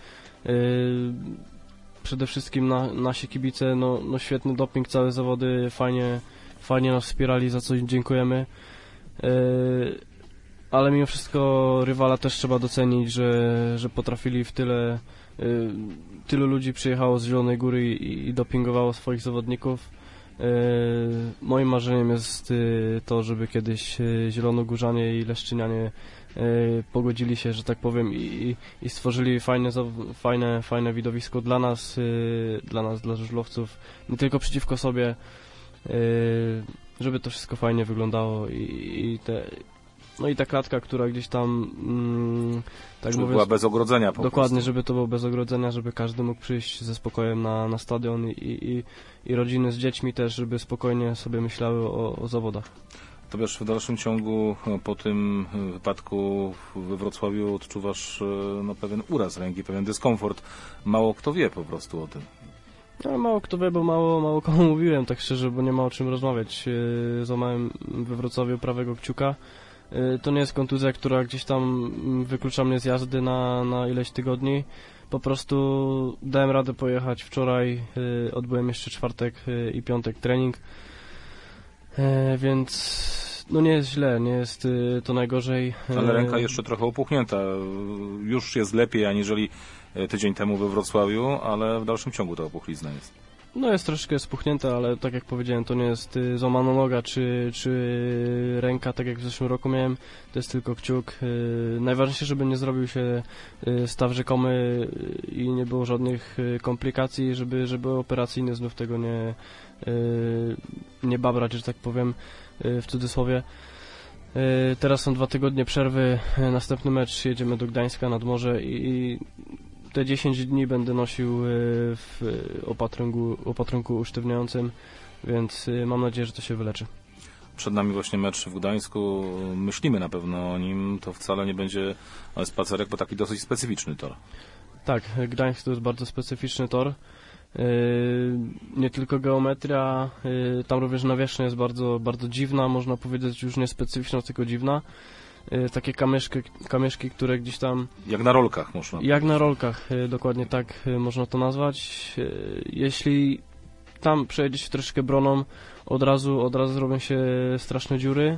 G: Przede wszystkim na, nasi kibice, no, no świetny doping, całe zawody, fajnie, fajnie nas wspierali, za co im dziękujemy. Yy, ale mimo wszystko rywala też trzeba docenić, że, że potrafili w tyle, y, tylu ludzi przyjechało z Zielonej Góry i, i dopingowało swoich zawodników. Y, moim marzeniem jest y, to, żeby kiedyś y, Zielonogórzanie i Leszczynianie y, pogodzili się, że tak powiem, i, i stworzyli fajne, fajne, fajne widowisko dla nas, y, dla nas, dla żużlowców, nie tylko przeciwko sobie, y, żeby to wszystko fajnie wyglądało i, i te... No i ta klatka, która gdzieś tam... Mm, tak
F: żeby
G: mówiąc,
F: była bez ogrodzenia po
G: dokładnie,
F: prostu.
G: żeby to było bez ogrodzenia, żeby każdy mógł przyjść ze spokojem na, na stadion i, i, i rodziny z dziećmi też, żeby spokojnie sobie myślały o, o zawodach.
F: To wiesz, w dalszym ciągu po tym wypadku we Wrocławiu odczuwasz no, pewien uraz ręki, pewien dyskomfort. Mało kto wie po prostu o tym.
G: No, mało kto wie, bo mało, mało komu mówiłem, tak szczerze, bo nie ma o czym rozmawiać. Yy, złamałem we Wrocławiu prawego kciuka. Yy, to nie jest kontuzja, która gdzieś tam wyklucza mnie z jazdy na, na ileś tygodni. Po prostu dałem radę pojechać wczoraj, yy, odbyłem jeszcze czwartek yy, i piątek trening, yy, więc no nie jest źle, nie jest yy, to najgorzej. Yy.
F: Ale ręka jeszcze trochę opuchnięta. Już jest lepiej aniżeli tydzień temu we Wrocławiu, ale w dalszym ciągu ta opuchlizna jest.
G: No jest troszkę spuchnięta, ale tak jak powiedziałem, to nie jest y, złamana noga czy, czy ręka, tak jak w zeszłym roku miałem, to jest tylko kciuk. Y, najważniejsze, żeby nie zrobił się y, staw rzekomy i nie było żadnych y, komplikacji, żeby, żeby operacyjnie znów tego nie, y, nie babrać, że tak powiem, y, w cudzysłowie. Y, teraz są dwa tygodnie przerwy, y, następny mecz jedziemy do Gdańska nad morze i, i te dziesięć dni będę nosił w opatrunku, opatrunku usztywniającym, więc mam nadzieję, że to się wyleczy.
F: Przed nami właśnie mecz w Gdańsku. Myślimy na pewno o nim. To wcale nie będzie spacerek, bo taki dosyć specyficzny tor.
G: Tak, Gdańsk to jest bardzo specyficzny tor. Nie tylko geometria, tam również nawierzchnia jest bardzo, bardzo dziwna, można powiedzieć już nie specyficzna, tylko dziwna. Takie kamyszki, kamyszki, które gdzieś tam...
F: Jak na rolkach można.
G: Jak na rolkach, dokładnie tak można to nazwać. Jeśli tam przejedzie się troszkę broną, od razu, od razu zrobią się straszne dziury.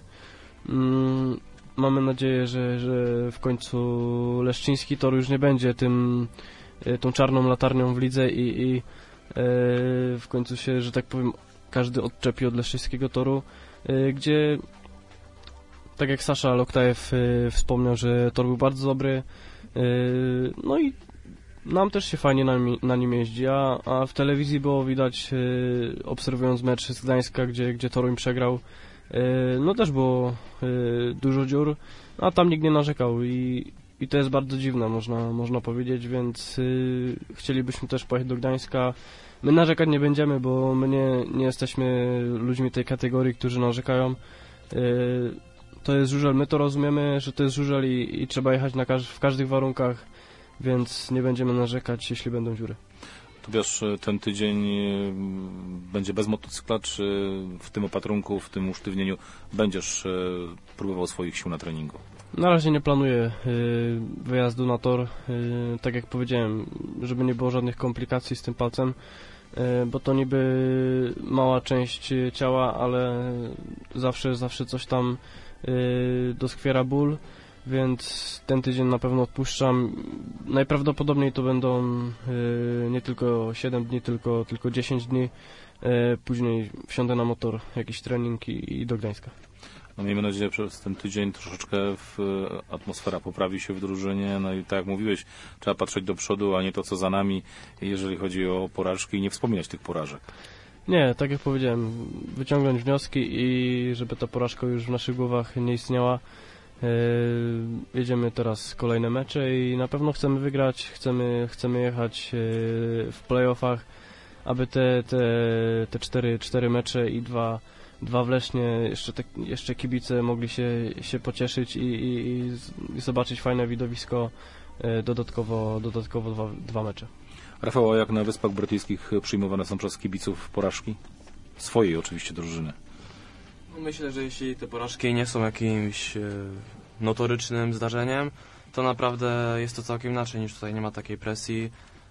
G: Mamy nadzieję, że, że w końcu Leszczyński tor już nie będzie tym, tą czarną latarnią w lidze i, i w końcu się, że tak powiem, każdy odczepi od Leszczyńskiego toru, gdzie... Tak jak Sasza Loktajew y, wspomniał, że tor był bardzo dobry, y, no i nam też się fajnie na, na nim jeździ, a, a w telewizji było widać, y, obserwując mecz z Gdańska, gdzie, gdzie Toruń przegrał, y, no też było y, dużo dziur, a tam nikt nie narzekał i, i to jest bardzo dziwne, można, można powiedzieć, więc y, chcielibyśmy też pojechać do Gdańska. My narzekać nie będziemy, bo my nie, nie jesteśmy ludźmi tej kategorii, którzy narzekają. Y, To jest żużel, my to rozumiemy, że to jest żużel i, i trzeba jechać na każ- w każdych warunkach, więc nie będziemy narzekać, jeśli będą dziury.
F: Tu wiesz, ten tydzień będzie bez motocykla, czy w tym opatrunku, w tym usztywnieniu będziesz próbował swoich sił na treningu?
G: Na razie nie planuję y, wyjazdu na tor, y, tak jak powiedziałem, żeby nie było żadnych komplikacji z tym palcem, y, bo to niby mała część ciała, ale zawsze, zawsze coś tam Yy, doskwiera ból, więc ten tydzień na pewno odpuszczam. Najprawdopodobniej to będą yy, nie tylko siedem dni, tylko, tylko dziesięć dni. Yy, później wsiądę na motor, jakiś trening i, i do Gdańska.
F: No miejmy nadzieję, że przez ten tydzień troszeczkę w, atmosfera poprawi się w drużynie. No i tak jak mówiłeś, trzeba patrzeć do przodu, a nie to, co za nami, jeżeli chodzi o porażki i nie wspominać tych porażek.
G: Nie, tak jak powiedziałem, wyciągnąć wnioski i żeby ta porażka już w naszych głowach nie istniała. Yy, jedziemy teraz kolejne mecze i na pewno chcemy wygrać, chcemy, chcemy jechać yy, w playoffach, aby te, te, te cztery, cztery mecze i dwa, dwa w Lesznie, jeszcze, te, jeszcze kibice mogli się, się pocieszyć i, i, i zobaczyć fajne widowisko, yy, dodatkowo, dodatkowo dwa, dwa mecze.
F: Rafał, a jak na Wyspach Brytyjskich przyjmowane są przez kibiców porażki? Swojej oczywiście drużyny.
L: Myślę, że jeśli te porażki nie są jakimś e, notorycznym zdarzeniem, to naprawdę jest to całkiem inaczej niż tutaj, nie ma takiej presji.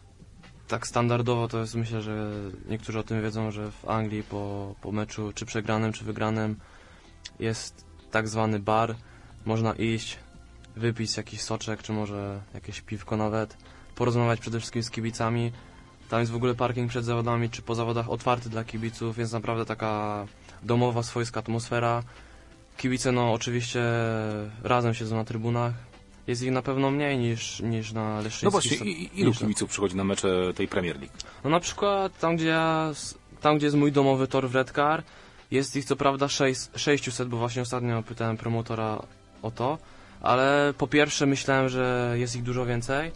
L: Tak standardowo to jest, myślę, że niektórzy o tym wiedzą, że w Anglii po, po meczu czy przegranym, czy wygranym jest tak zwany bar, można iść, wypić jakiś soczek, czy może jakieś piwko nawet, porozmawiać przede wszystkim z kibicami. Tam jest w ogóle parking przed zawodami, czy po zawodach otwarty dla kibiców, więc naprawdę taka domowa, swojska atmosfera. Kibice no oczywiście razem siedzą na trybunach. Jest ich na pewno mniej niż, niż na Leszczyńskiej.
F: No właśnie, i, ilu kibiców przychodzi na mecze tej Premier League?
L: No na przykład tam, gdzie ja, tam, gdzie jest mój domowy tor w Redcar, jest ich co prawda sześćset, bo właśnie ostatnio pytałem promotora o to, ale po pierwsze myślałem, że jest ich dużo więcej,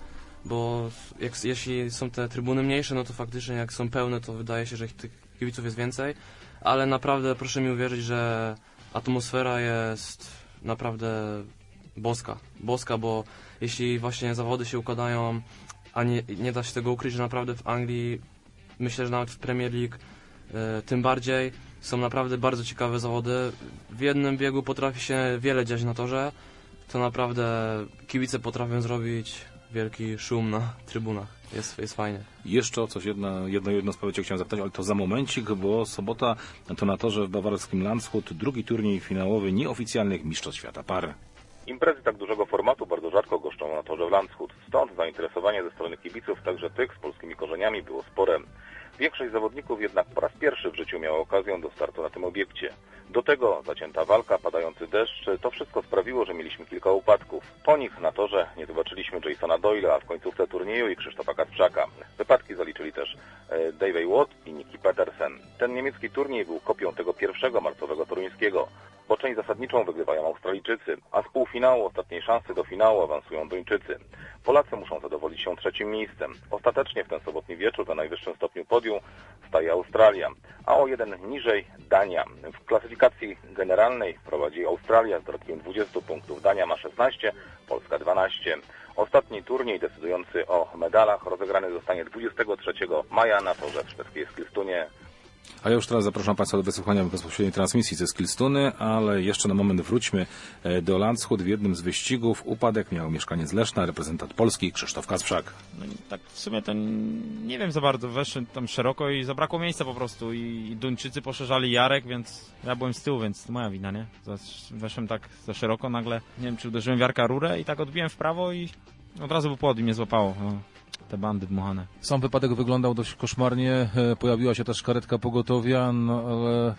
L: bo jak, jeśli są te trybuny mniejsze, no to faktycznie jak są pełne, to wydaje się, że ich tych kibiców jest więcej, ale naprawdę proszę mi uwierzyć, że atmosfera jest naprawdę boska, boska, bo jeśli właśnie zawody się układają, a nie, nie da się tego ukryć, że naprawdę w Anglii, myślę, że nawet w Premier League y, tym bardziej, są naprawdę bardzo ciekawe zawody. W jednym biegu potrafi się wiele dziać na torze, to naprawdę kibice potrafią zrobić wielki szum na trybunach. Jest, jest fajnie.
F: Jeszcze o coś, jedna, jedno, jedno sprawie cię chciałem zapytać, ale to za momencik, bo sobota to na torze w bawarskim Landshut drugi turniej finałowy nieoficjalnych Mistrzostw Świata par.
E: Imprezy tak dużego formatu bardzo rzadko goszczą na torze w Landshut. Stąd zainteresowanie ze strony kibiców, także tych z polskimi korzeniami, było spore. Większość zawodników jednak po raz pierwszy w życiu miała okazję do startu na tym obiekcie. Do tego zacięta walka, padający deszcz, to wszystko sprawiło, że mieliśmy kilka upadków. Po nich na torze nie zobaczyliśmy Jasona Doyle'a, a w końcówce turnieju i Krzysztofa Kasprzaka. Wypadki zaliczyli też e, Davey Watt i Niki Petersen. Ten niemiecki turniej był kopią tego pierwszego marcowego toruńskiego, bo część zasadniczą wygrywają Australijczycy, a z półfinału ostatniej szansy do finału awansują Duńczycy. Polacy muszą zadowolić się trzecim miejscem. Ostatecznie w ten sobotni wieczór na najwyższym stopniu podium staje Australia, a o jeden niżej Dania. W klasyfikacji generalnej prowadzi Australia z dodatkiem dwudziestu punktów. Dania ma szesnaście, Polska dwanaście. Ostatni turniej decydujący o medalach rozegrany zostanie dwudziestego trzeciego maja na torze w szwedzkiej Eskilstunie.
F: A ja już teraz zapraszam Państwa do wysłuchania bezpośredniej transmisji ze Skilstuny, ale jeszcze na moment wróćmy do Landshut. W jednym z wyścigów upadek miał mieszkaniec Leszna, reprezentant Polski Krzysztof Kasprzak.
I: No, tak w sumie to nie wiem za bardzo, weszłem tam szeroko i zabrakło miejsca po prostu i Duńczycy poszerzali Jarek, więc ja byłem z tyłu, więc to moja wina, nie? Weszłem tak za szeroko, nagle, nie wiem, czy uderzyłem w Jarka rurę i tak odbiłem w prawo i od razu był płot i mnie złapało. No. Te bandy dmuchane.
J: Sam wypadek wyglądał dość koszmarnie, pojawiła się też karetka pogotowia, no ale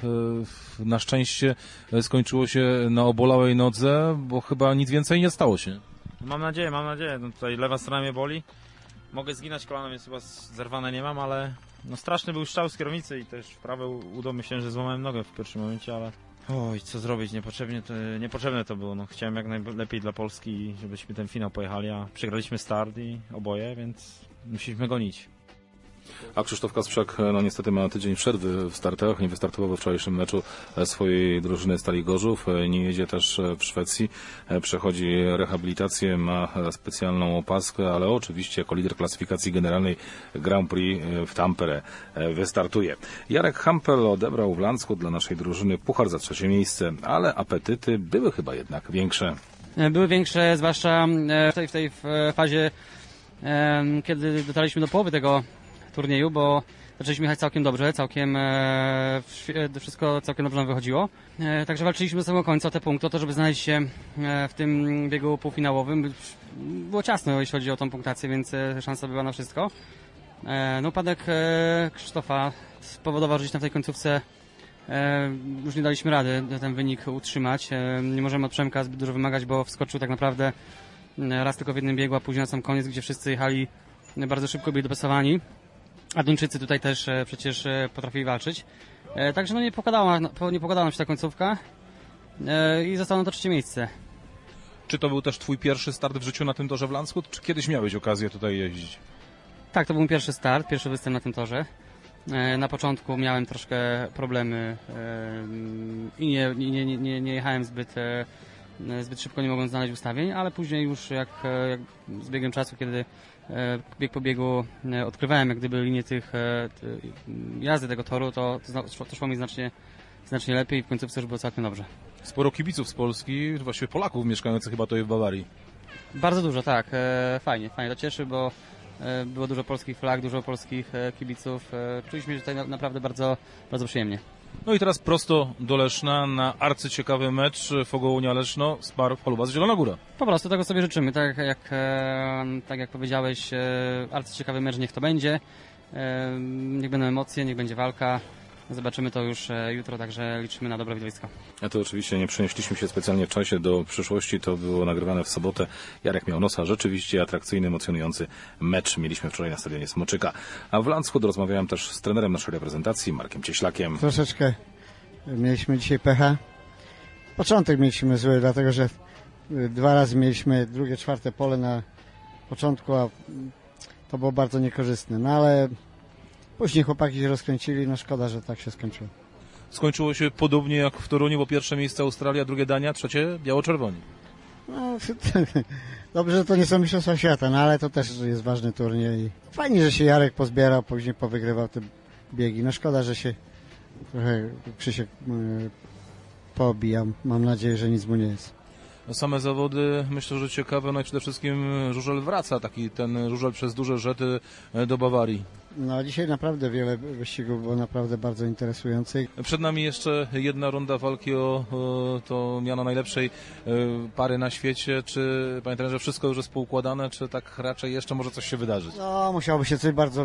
J: na szczęście skończyło się na obolałej nodze, bo chyba nic więcej nie stało się.
I: Mam nadzieję, mam nadzieję. No tutaj lewa strona mnie boli. Mogę zginać kolanem, więc chyba zerwane nie mam, ale no straszny był strzał z kierownicy i też w prawe udo myślałem, że złamałem nogę w pierwszym momencie, ale oj, co zrobić, niepotrzebnie to, niepotrzebne to było. No, chciałem jak najlepiej dla Polski, żebyśmy ten finał pojechali, a przegraliśmy start i oboje, więc musieliśmy gonić.
F: A Krzysztof Kasprzak no niestety ma tydzień przerwy w startach, nie wystartował we wczorajszym meczu swojej drużyny Stali Gorzów, nie jedzie też w Szwecji, przechodzi rehabilitację, ma specjalną opaskę, ale oczywiście jako lider klasyfikacji generalnej Grand Prix w Tampere wystartuje. Jarek Hampel odebrał w Landshut dla naszej drużyny puchar za trzecie miejsce, ale apetyty były chyba jednak większe.
N: Były większe, zwłaszcza w tej, w tej fazie, kiedy dotarliśmy do połowy tego turnieju, bo zaczęliśmy jechać całkiem dobrze, całkiem e, wszystko całkiem dobrze nam wychodziło. E, także walczyliśmy do samego końca o te punkty, o to, żeby znaleźć się e, w tym biegu półfinałowym. Było ciasno, jeśli chodzi o tą punktację, więc e, szansa była na wszystko. E, no upadek e, Krzysztofa spowodował, że na tej końcówce e, już nie daliśmy rady ten wynik utrzymać. E, nie możemy od Przemka zbyt dużo wymagać, bo wskoczył tak naprawdę raz tylko w jednym biegu, a później na sam koniec, gdzie wszyscy jechali bardzo szybko, byli dopasowani. A Duńczycy tutaj też e, przecież e, potrafili walczyć. E, także no nie pokadała, nie pokadała nam się ta końcówka e, i zostało na to trzecie miejsce.
K: Czy to był też twój pierwszy start w życiu na tym torze w Landshut, czy kiedyś miałeś okazję tutaj jeździć?
N: Tak, to był mój pierwszy start, pierwszy występ na tym torze. E, na początku miałem troszkę problemy e, i nie, nie, nie, nie, nie jechałem zbyt, e, zbyt szybko, nie mogłem znaleźć ustawień, ale później już jak, jak z biegiem czasu, kiedy bieg po biegu odkrywałem jak gdyby linię tych jazdy tego toru, to, to szło mi znacznie, znacznie lepiej i w końcówce już było całkiem dobrze.
K: Sporo kibiców z Polski, właściwie Polaków mieszkających chyba tutaj w Bawarii.
N: Bardzo dużo, tak. Fajnie, fajnie to cieszy, bo było dużo polskich flag, dużo polskich kibiców. Czuliśmy się tutaj naprawdę bardzo, bardzo przyjemnie.
K: No i teraz prosto do Leszna na arcyciekawy mecz Fogołunia Leszno, Spar Falubas Zielona Góra.
N: Po prostu tego sobie życzymy, tak jak, e, tak jak powiedziałeś, e, arcyciekawy mecz niech to będzie, e, niech będą emocje, niech będzie walka. Zobaczymy to już e, jutro, także liczymy na dobre widowisko.
F: A to oczywiście nie przenieśliśmy się specjalnie w czasie do przyszłości, to było nagrywane w sobotę. Jarek miał nosa, rzeczywiście atrakcyjny, emocjonujący mecz mieliśmy wczoraj na stadionie Smoczyka. A w Landshut rozmawiałem też z trenerem naszej reprezentacji, Markiem Cieślakiem.
H: Troszeczkę mieliśmy dzisiaj pecha. Początek mieliśmy zły, dlatego że dwa razy mieliśmy drugie, czwarte pole na początku, a to było bardzo niekorzystne. No ale później chłopaki się rozkręcili, no szkoda, że tak się skończyło.
K: Skończyło się podobnie jak w Toruniu, bo pierwsze miejsce Australia, drugie Dania, trzecie biało-czerwoni.
H: No, dobrze, że to nie są mistrzostwa świata, no ale to też jest ważny turniej. Fajnie, że się Jarek pozbierał, później powygrywał te biegi. No szkoda, że się trochę Krzysiek yy, poobijał. Mam nadzieję, że nic mu nie jest.
K: Same zawody, myślę, że ciekawe, no i przede wszystkim żużel wraca, taki ten żużel przez duże rzety do Bawarii.
H: No dzisiaj naprawdę wiele wyścigów było naprawdę bardzo interesujących.
K: Przed nami jeszcze jedna runda walki o, o to miano najlepszej pary na świecie. Czy, panie trenerze, wszystko już jest poukładane, czy tak raczej jeszcze może coś się wydarzyć?
H: No, musiałoby się coś bardzo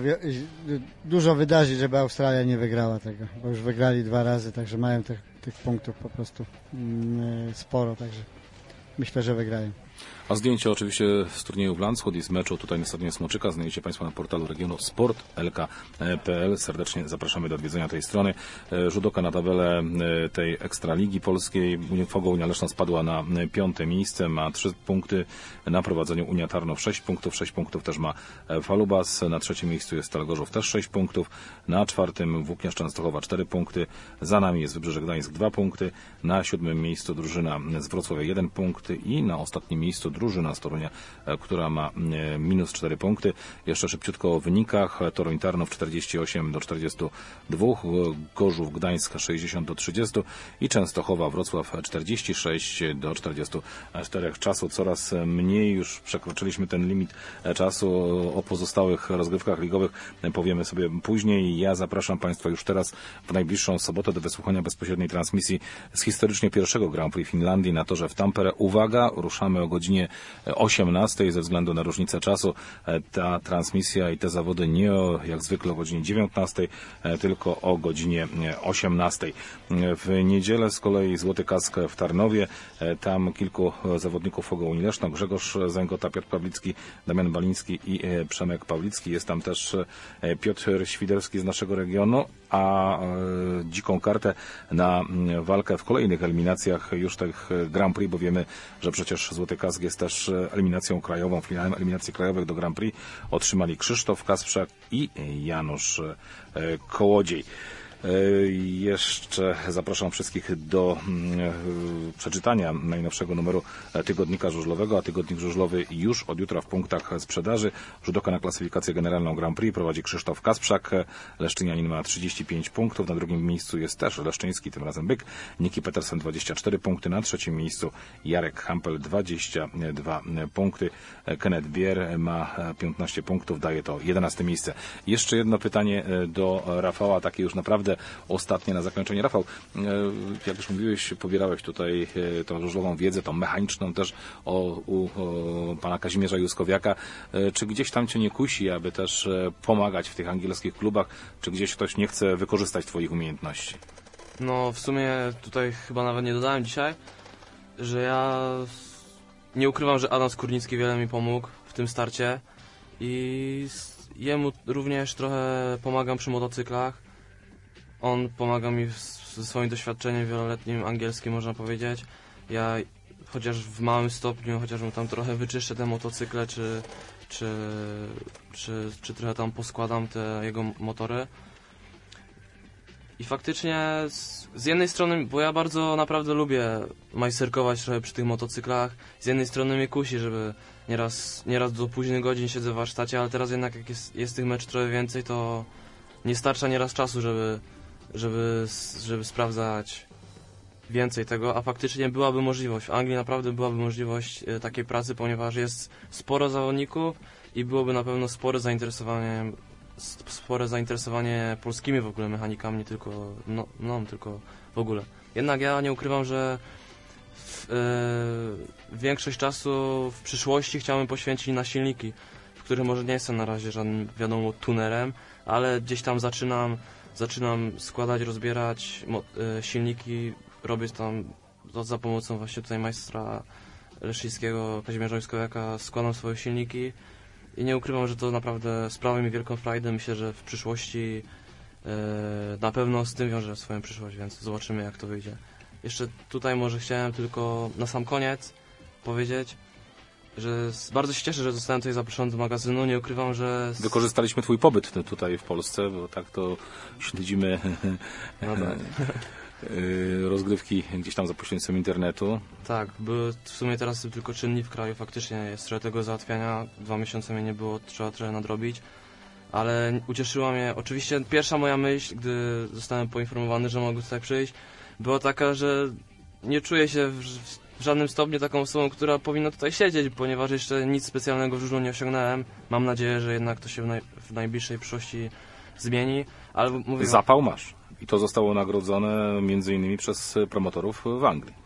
H: dużo wydarzyć, żeby Australia nie wygrała tego, bo już wygrali dwa razy, także mają tych, tych punktów po prostu mm, sporo, także myślę, że wygrają.
F: A zdjęcie oczywiście z turnieju w Landshut i z meczu tutaj na stadionie Smoczyka znajdziecie Państwo na portalu regionu sport kropka l k kropka p l. Serdecznie zapraszamy do odwiedzenia tej strony. Rzut oka na tabelę tej Ekstraligi Polskiej. Fogołunia Leszno spadła na piąte miejsce, ma trzy punkty. Na prowadzeniu Unia Tarnów sześć punktów, sześć punktów też ma Falubas. Na trzecim miejscu jest Stal Gorzów też sześć punktów. Na czwartym Włókniarz Częstochowa cztery punkty. Za nami jest Wybrzeże Gdańsk dwa punkty. Na siódmym miejscu drużyna z Wrocławia jeden punkt i na ostatnim miejscu drużyna z Torunia, która ma minus cztery punkty. Jeszcze szybciutko o wynikach. Toruń Tarnów czterdzieści osiem do czterdziestu dwóch, Gorzów Gdańsk sześćdziesiąt do trzydziestu i Częstochowa Wrocław czterdzieści sześć do czterdziestu czterech. Czasu coraz mniej, już przekroczyliśmy ten limit czasu. O pozostałych rozgrywkach ligowych powiemy sobie później. Ja zapraszam Państwa już teraz w najbliższą sobotę do wysłuchania bezpośredniej transmisji z historycznie pierwszego Grand Prix Finlandii na torze w Tampere. Uwaga, ruszamy o godzinie osiemnastej ze względu na różnicę czasu. Ta transmisja i te zawody nie o, jak zwykle o godzinie dziewiętnastej, tylko o godzinie osiemnastej. W niedzielę z kolei Złoty Kask w Tarnowie. Tam kilku zawodników Fogołuni Leszno, Grzegorz Zęgota, Piotr Pawlicki, Damian Baliński i Przemek Pawlicki. Jest tam też Piotr Świderski z naszego regionu, a dziką kartę na walkę w kolejnych eliminacjach już tych Grand Prix, bo wiemy, że przecież Złoty Kask jest też eliminacją krajową, finałem eliminacji krajowych do Grand Prix, otrzymali Krzysztof Kasprzak i Janusz Kołodziej. Jeszcze zapraszam wszystkich do przeczytania najnowszego numeru Tygodnika Żużlowego, a Tygodnik Żużlowy już od jutra w punktach sprzedaży. Rzut oka na klasyfikację generalną Grand Prix prowadzi Krzysztof Kasprzak. Leszczynianin ma trzydzieści pięć punktów. Na drugim miejscu jest też leszczyński, tym razem Byk. Niki Petersen dwadzieścia cztery punkty. Na trzecim miejscu Jarek Hampel dwadzieścia dwa punkty. Kenneth Bier ma piętnaście punktów. Daje to jedenaste miejsce. Jeszcze jedno pytanie do Rafała, takie już naprawdę ostatnie na zakończenie. Rafał, jak już mówiłeś, pobierałeś tutaj tą żużlową wiedzę, tą mechaniczną też o, u o pana Kazimierza Juskowiaka. Czy gdzieś tam cię nie kusi, aby też pomagać w tych angielskich klubach? Czy gdzieś ktoś nie chce wykorzystać twoich umiejętności?
L: No w sumie tutaj chyba nawet nie dodałem dzisiaj, że ja nie ukrywam, że Adam Skórnicki wiele mi pomógł w tym starcie i jemu również trochę pomagam przy motocyklach. On pomaga mi ze swoim doświadczeniem wieloletnim angielskim, można powiedzieć. Ja chociaż w małym stopniu, chociaż mu tam trochę wyczyszczę te motocykle, czy, czy, czy, czy trochę tam poskładam te jego motory. I faktycznie z, z jednej strony, bo ja bardzo naprawdę lubię majsterkować trochę przy tych motocyklach, z jednej strony mnie kusi, żeby nieraz, nieraz do późnych godzin siedzę w warsztacie, ale teraz jednak jak jest, jest tych meczów trochę więcej, to nie starcza nieraz czasu, żeby Żeby, żeby sprawdzać więcej tego, a faktycznie byłaby możliwość. W Anglii naprawdę byłaby możliwość e, takiej pracy, ponieważ jest sporo zawodników i byłoby na pewno spore zainteresowanie spore zainteresowanie polskimi w ogóle mechanikami, nie tylko mną, no, tylko w ogóle. Jednak ja nie ukrywam, że w, yy, większość czasu w przyszłości chciałbym poświęcić na silniki, w których może nie jestem na razie żadnym, wiadomo, tunerem, ale gdzieś tam zaczynam, zaczynam składać, rozbierać mo, yy, silniki, robię tam to za pomocą właśnie tutaj majstra Leszyńskiego, Kazimierza Łyskowiaka, składam swoje silniki i nie ukrywam, że to naprawdę sprawia mi wielką frajdę. Myślę, że w przyszłości yy, na pewno z tym wiąże swoją przyszłość, więc zobaczymy, jak to wyjdzie. Jeszcze tutaj może chciałem tylko na sam koniec powiedzieć, że bardzo się cieszę, że zostałem tutaj zaproszony do magazynu. Nie ukrywam, że...
F: Wykorzystaliśmy twój pobyt tutaj w Polsce, bo tak to śledzimy
L: no tak.
F: rozgrywki gdzieś tam za pośrednictwem internetu.
L: Tak, były w sumie teraz tylko czynni w kraju, faktycznie jest trochę tego załatwiania. Dwa miesiące mnie nie było, trzeba trochę nadrobić. Ale ucieszyła mnie, oczywiście pierwsza moja myśl, gdy zostałem poinformowany, że mogę tutaj przyjść, była taka, że nie czuję się w, w żadnym stopniu taką osobą, która powinna tutaj siedzieć, ponieważ jeszcze nic specjalnego w żużlu nie osiągnąłem. Mam nadzieję, że jednak to się w, naj, w najbliższej przyszłości zmieni, ale mówię...
F: Zapał masz i to zostało nagrodzone między innymi przez promotorów w Anglii.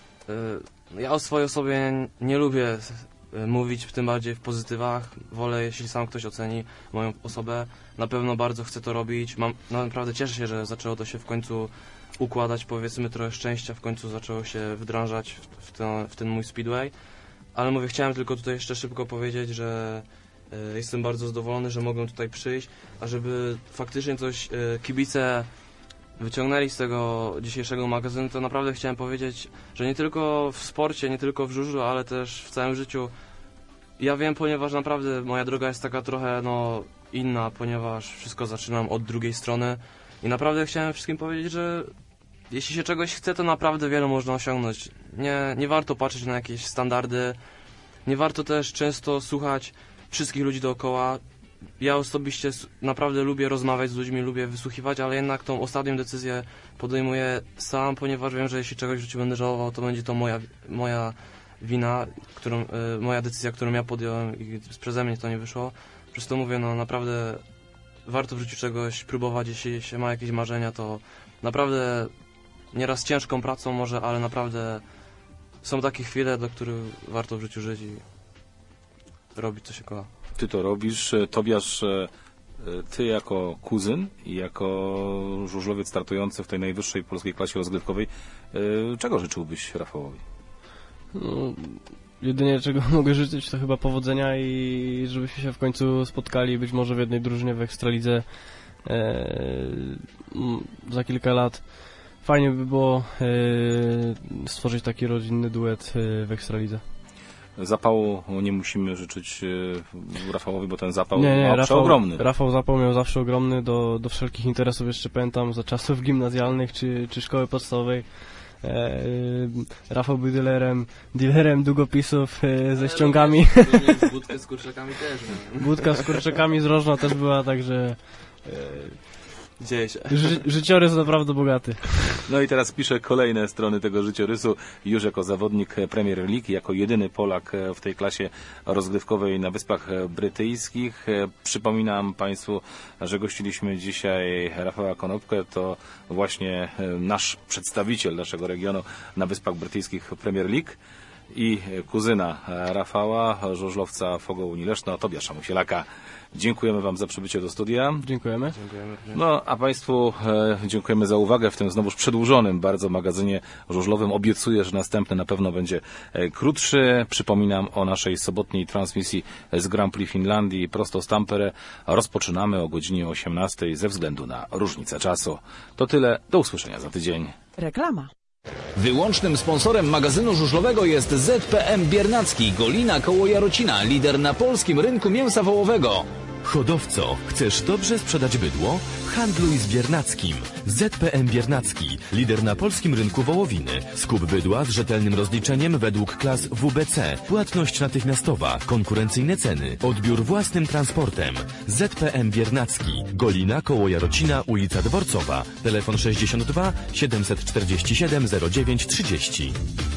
L: Ja o swojej osobie nie lubię mówić, tym bardziej w pozytywach. Wolę, jeśli sam ktoś oceni moją osobę. Na pewno bardzo chcę to robić. Mam, no, naprawdę cieszę się, że zaczęło to się w końcu układać, powiedzmy trochę szczęścia, w końcu zaczęło się wdrażać w, w, ten, w ten mój speedway. Ale mówię, chciałem tylko tutaj jeszcze szybko powiedzieć, że y, jestem bardzo zadowolony, że mogłem tutaj przyjść, a żeby faktycznie coś y, kibice wyciągnęli z tego dzisiejszego magazynu, to naprawdę chciałem powiedzieć, że nie tylko w sporcie, nie tylko w żużlu, ale też w całym życiu. Ja wiem, ponieważ naprawdę moja droga jest taka trochę no, inna, ponieważ wszystko zaczynam od drugiej strony i naprawdę chciałem wszystkim powiedzieć, że jeśli się czegoś chce, to naprawdę wiele można osiągnąć. Nie, nie warto patrzeć na jakieś standardy, nie warto też często słuchać wszystkich ludzi dookoła. Ja osobiście naprawdę lubię rozmawiać z ludźmi, lubię wysłuchiwać, ale jednak tą ostatnią decyzję podejmuję sam, ponieważ wiem, że jeśli czegoś w życiu będę żałował, to będzie to moja, moja wina, którą, y, moja decyzja, którą ja podjąłem i przeze mnie to nie wyszło. Przez to mówię, no naprawdę warto w życiu czegoś próbować, jeśli się ma jakieś marzenia, to naprawdę nieraz ciężką pracą może, ale naprawdę są takie chwile, do których warto w życiu żyć i robić, co się kocha.
F: Ty to robisz. Tobiasz, ty jako kuzyn i jako żużlowiec startujący w tej najwyższej polskiej klasie rozgrywkowej, czego życzyłbyś Rafałowi?
G: No, jedynie czego mogę życzyć, to chyba powodzenia i żebyśmy się w końcu spotkali być może w jednej drużynie w Ekstralidze e, za kilka lat. Fajnie by było e, stworzyć taki rodzinny duet e, w Ekstralidze.
F: Zapału nie musimy życzyć e, Rafałowi, bo ten zapał
G: nie, nie,
F: ma
G: Rafał,
F: ogromny.
G: Rafał zapał miał zawsze ogromny do, do wszelkich interesów, jeszcze pamiętam za czasów gimnazjalnych czy, czy szkoły podstawowej. E, Rafał był dealerem, dealerem długopisów e, ze ściągami.
L: Budkę z kurczakami też.
G: Budka z kurczakami z Rożna też była, także e,
L: dzieje się.
G: Ży, życiorys naprawdę bogaty.
F: No i teraz piszę kolejne strony tego życiorysu już jako zawodnik Premier League, jako jedyny Polak w tej klasie rozgrywkowej na Wyspach Brytyjskich. Przypominam Państwu, że gościliśmy dzisiaj Rafała Konopkę, to właśnie nasz przedstawiciel naszego regionu na Wyspach Brytyjskich Premier League i kuzyna Rafała, żużlowca Fogo Unii Leszno, Tobiasza Musielaka. Dziękujemy Wam za przybycie do studia.
G: Dziękujemy.
L: Dziękujemy.
F: No, a Państwu e, dziękujemy za uwagę w tym znowuż przedłużonym bardzo magazynie żużlowym. Obiecuję, że następny na pewno będzie e, krótszy. Przypominam o naszej sobotniej transmisji z Grand Prix Finlandii prosto z Tampere. Rozpoczynamy o godzinie osiemnastej ze względu na różnicę czasu. To tyle. Do usłyszenia za tydzień.
B: Reklama.
M: Wyłącznym sponsorem magazynu żużlowego jest Z P M Biernacki, Golina koło Jarocina, lider na polskim rynku mięsa wołowego.
O: Hodowco, chcesz dobrze sprzedać bydło? Handluj z Biernackim. Z P M Biernacki, lider na polskim rynku wołowiny. Skup bydła z rzetelnym rozliczeniem według klas W B C. Płatność natychmiastowa, konkurencyjne ceny, odbiór własnym transportem. Z P M Biernacki, Golina koło Jarocina, ulica Dworcowa. Telefon sześćdziesiąt dwa siedemset czterdzieści siedem zero dziewięć trzydzieści.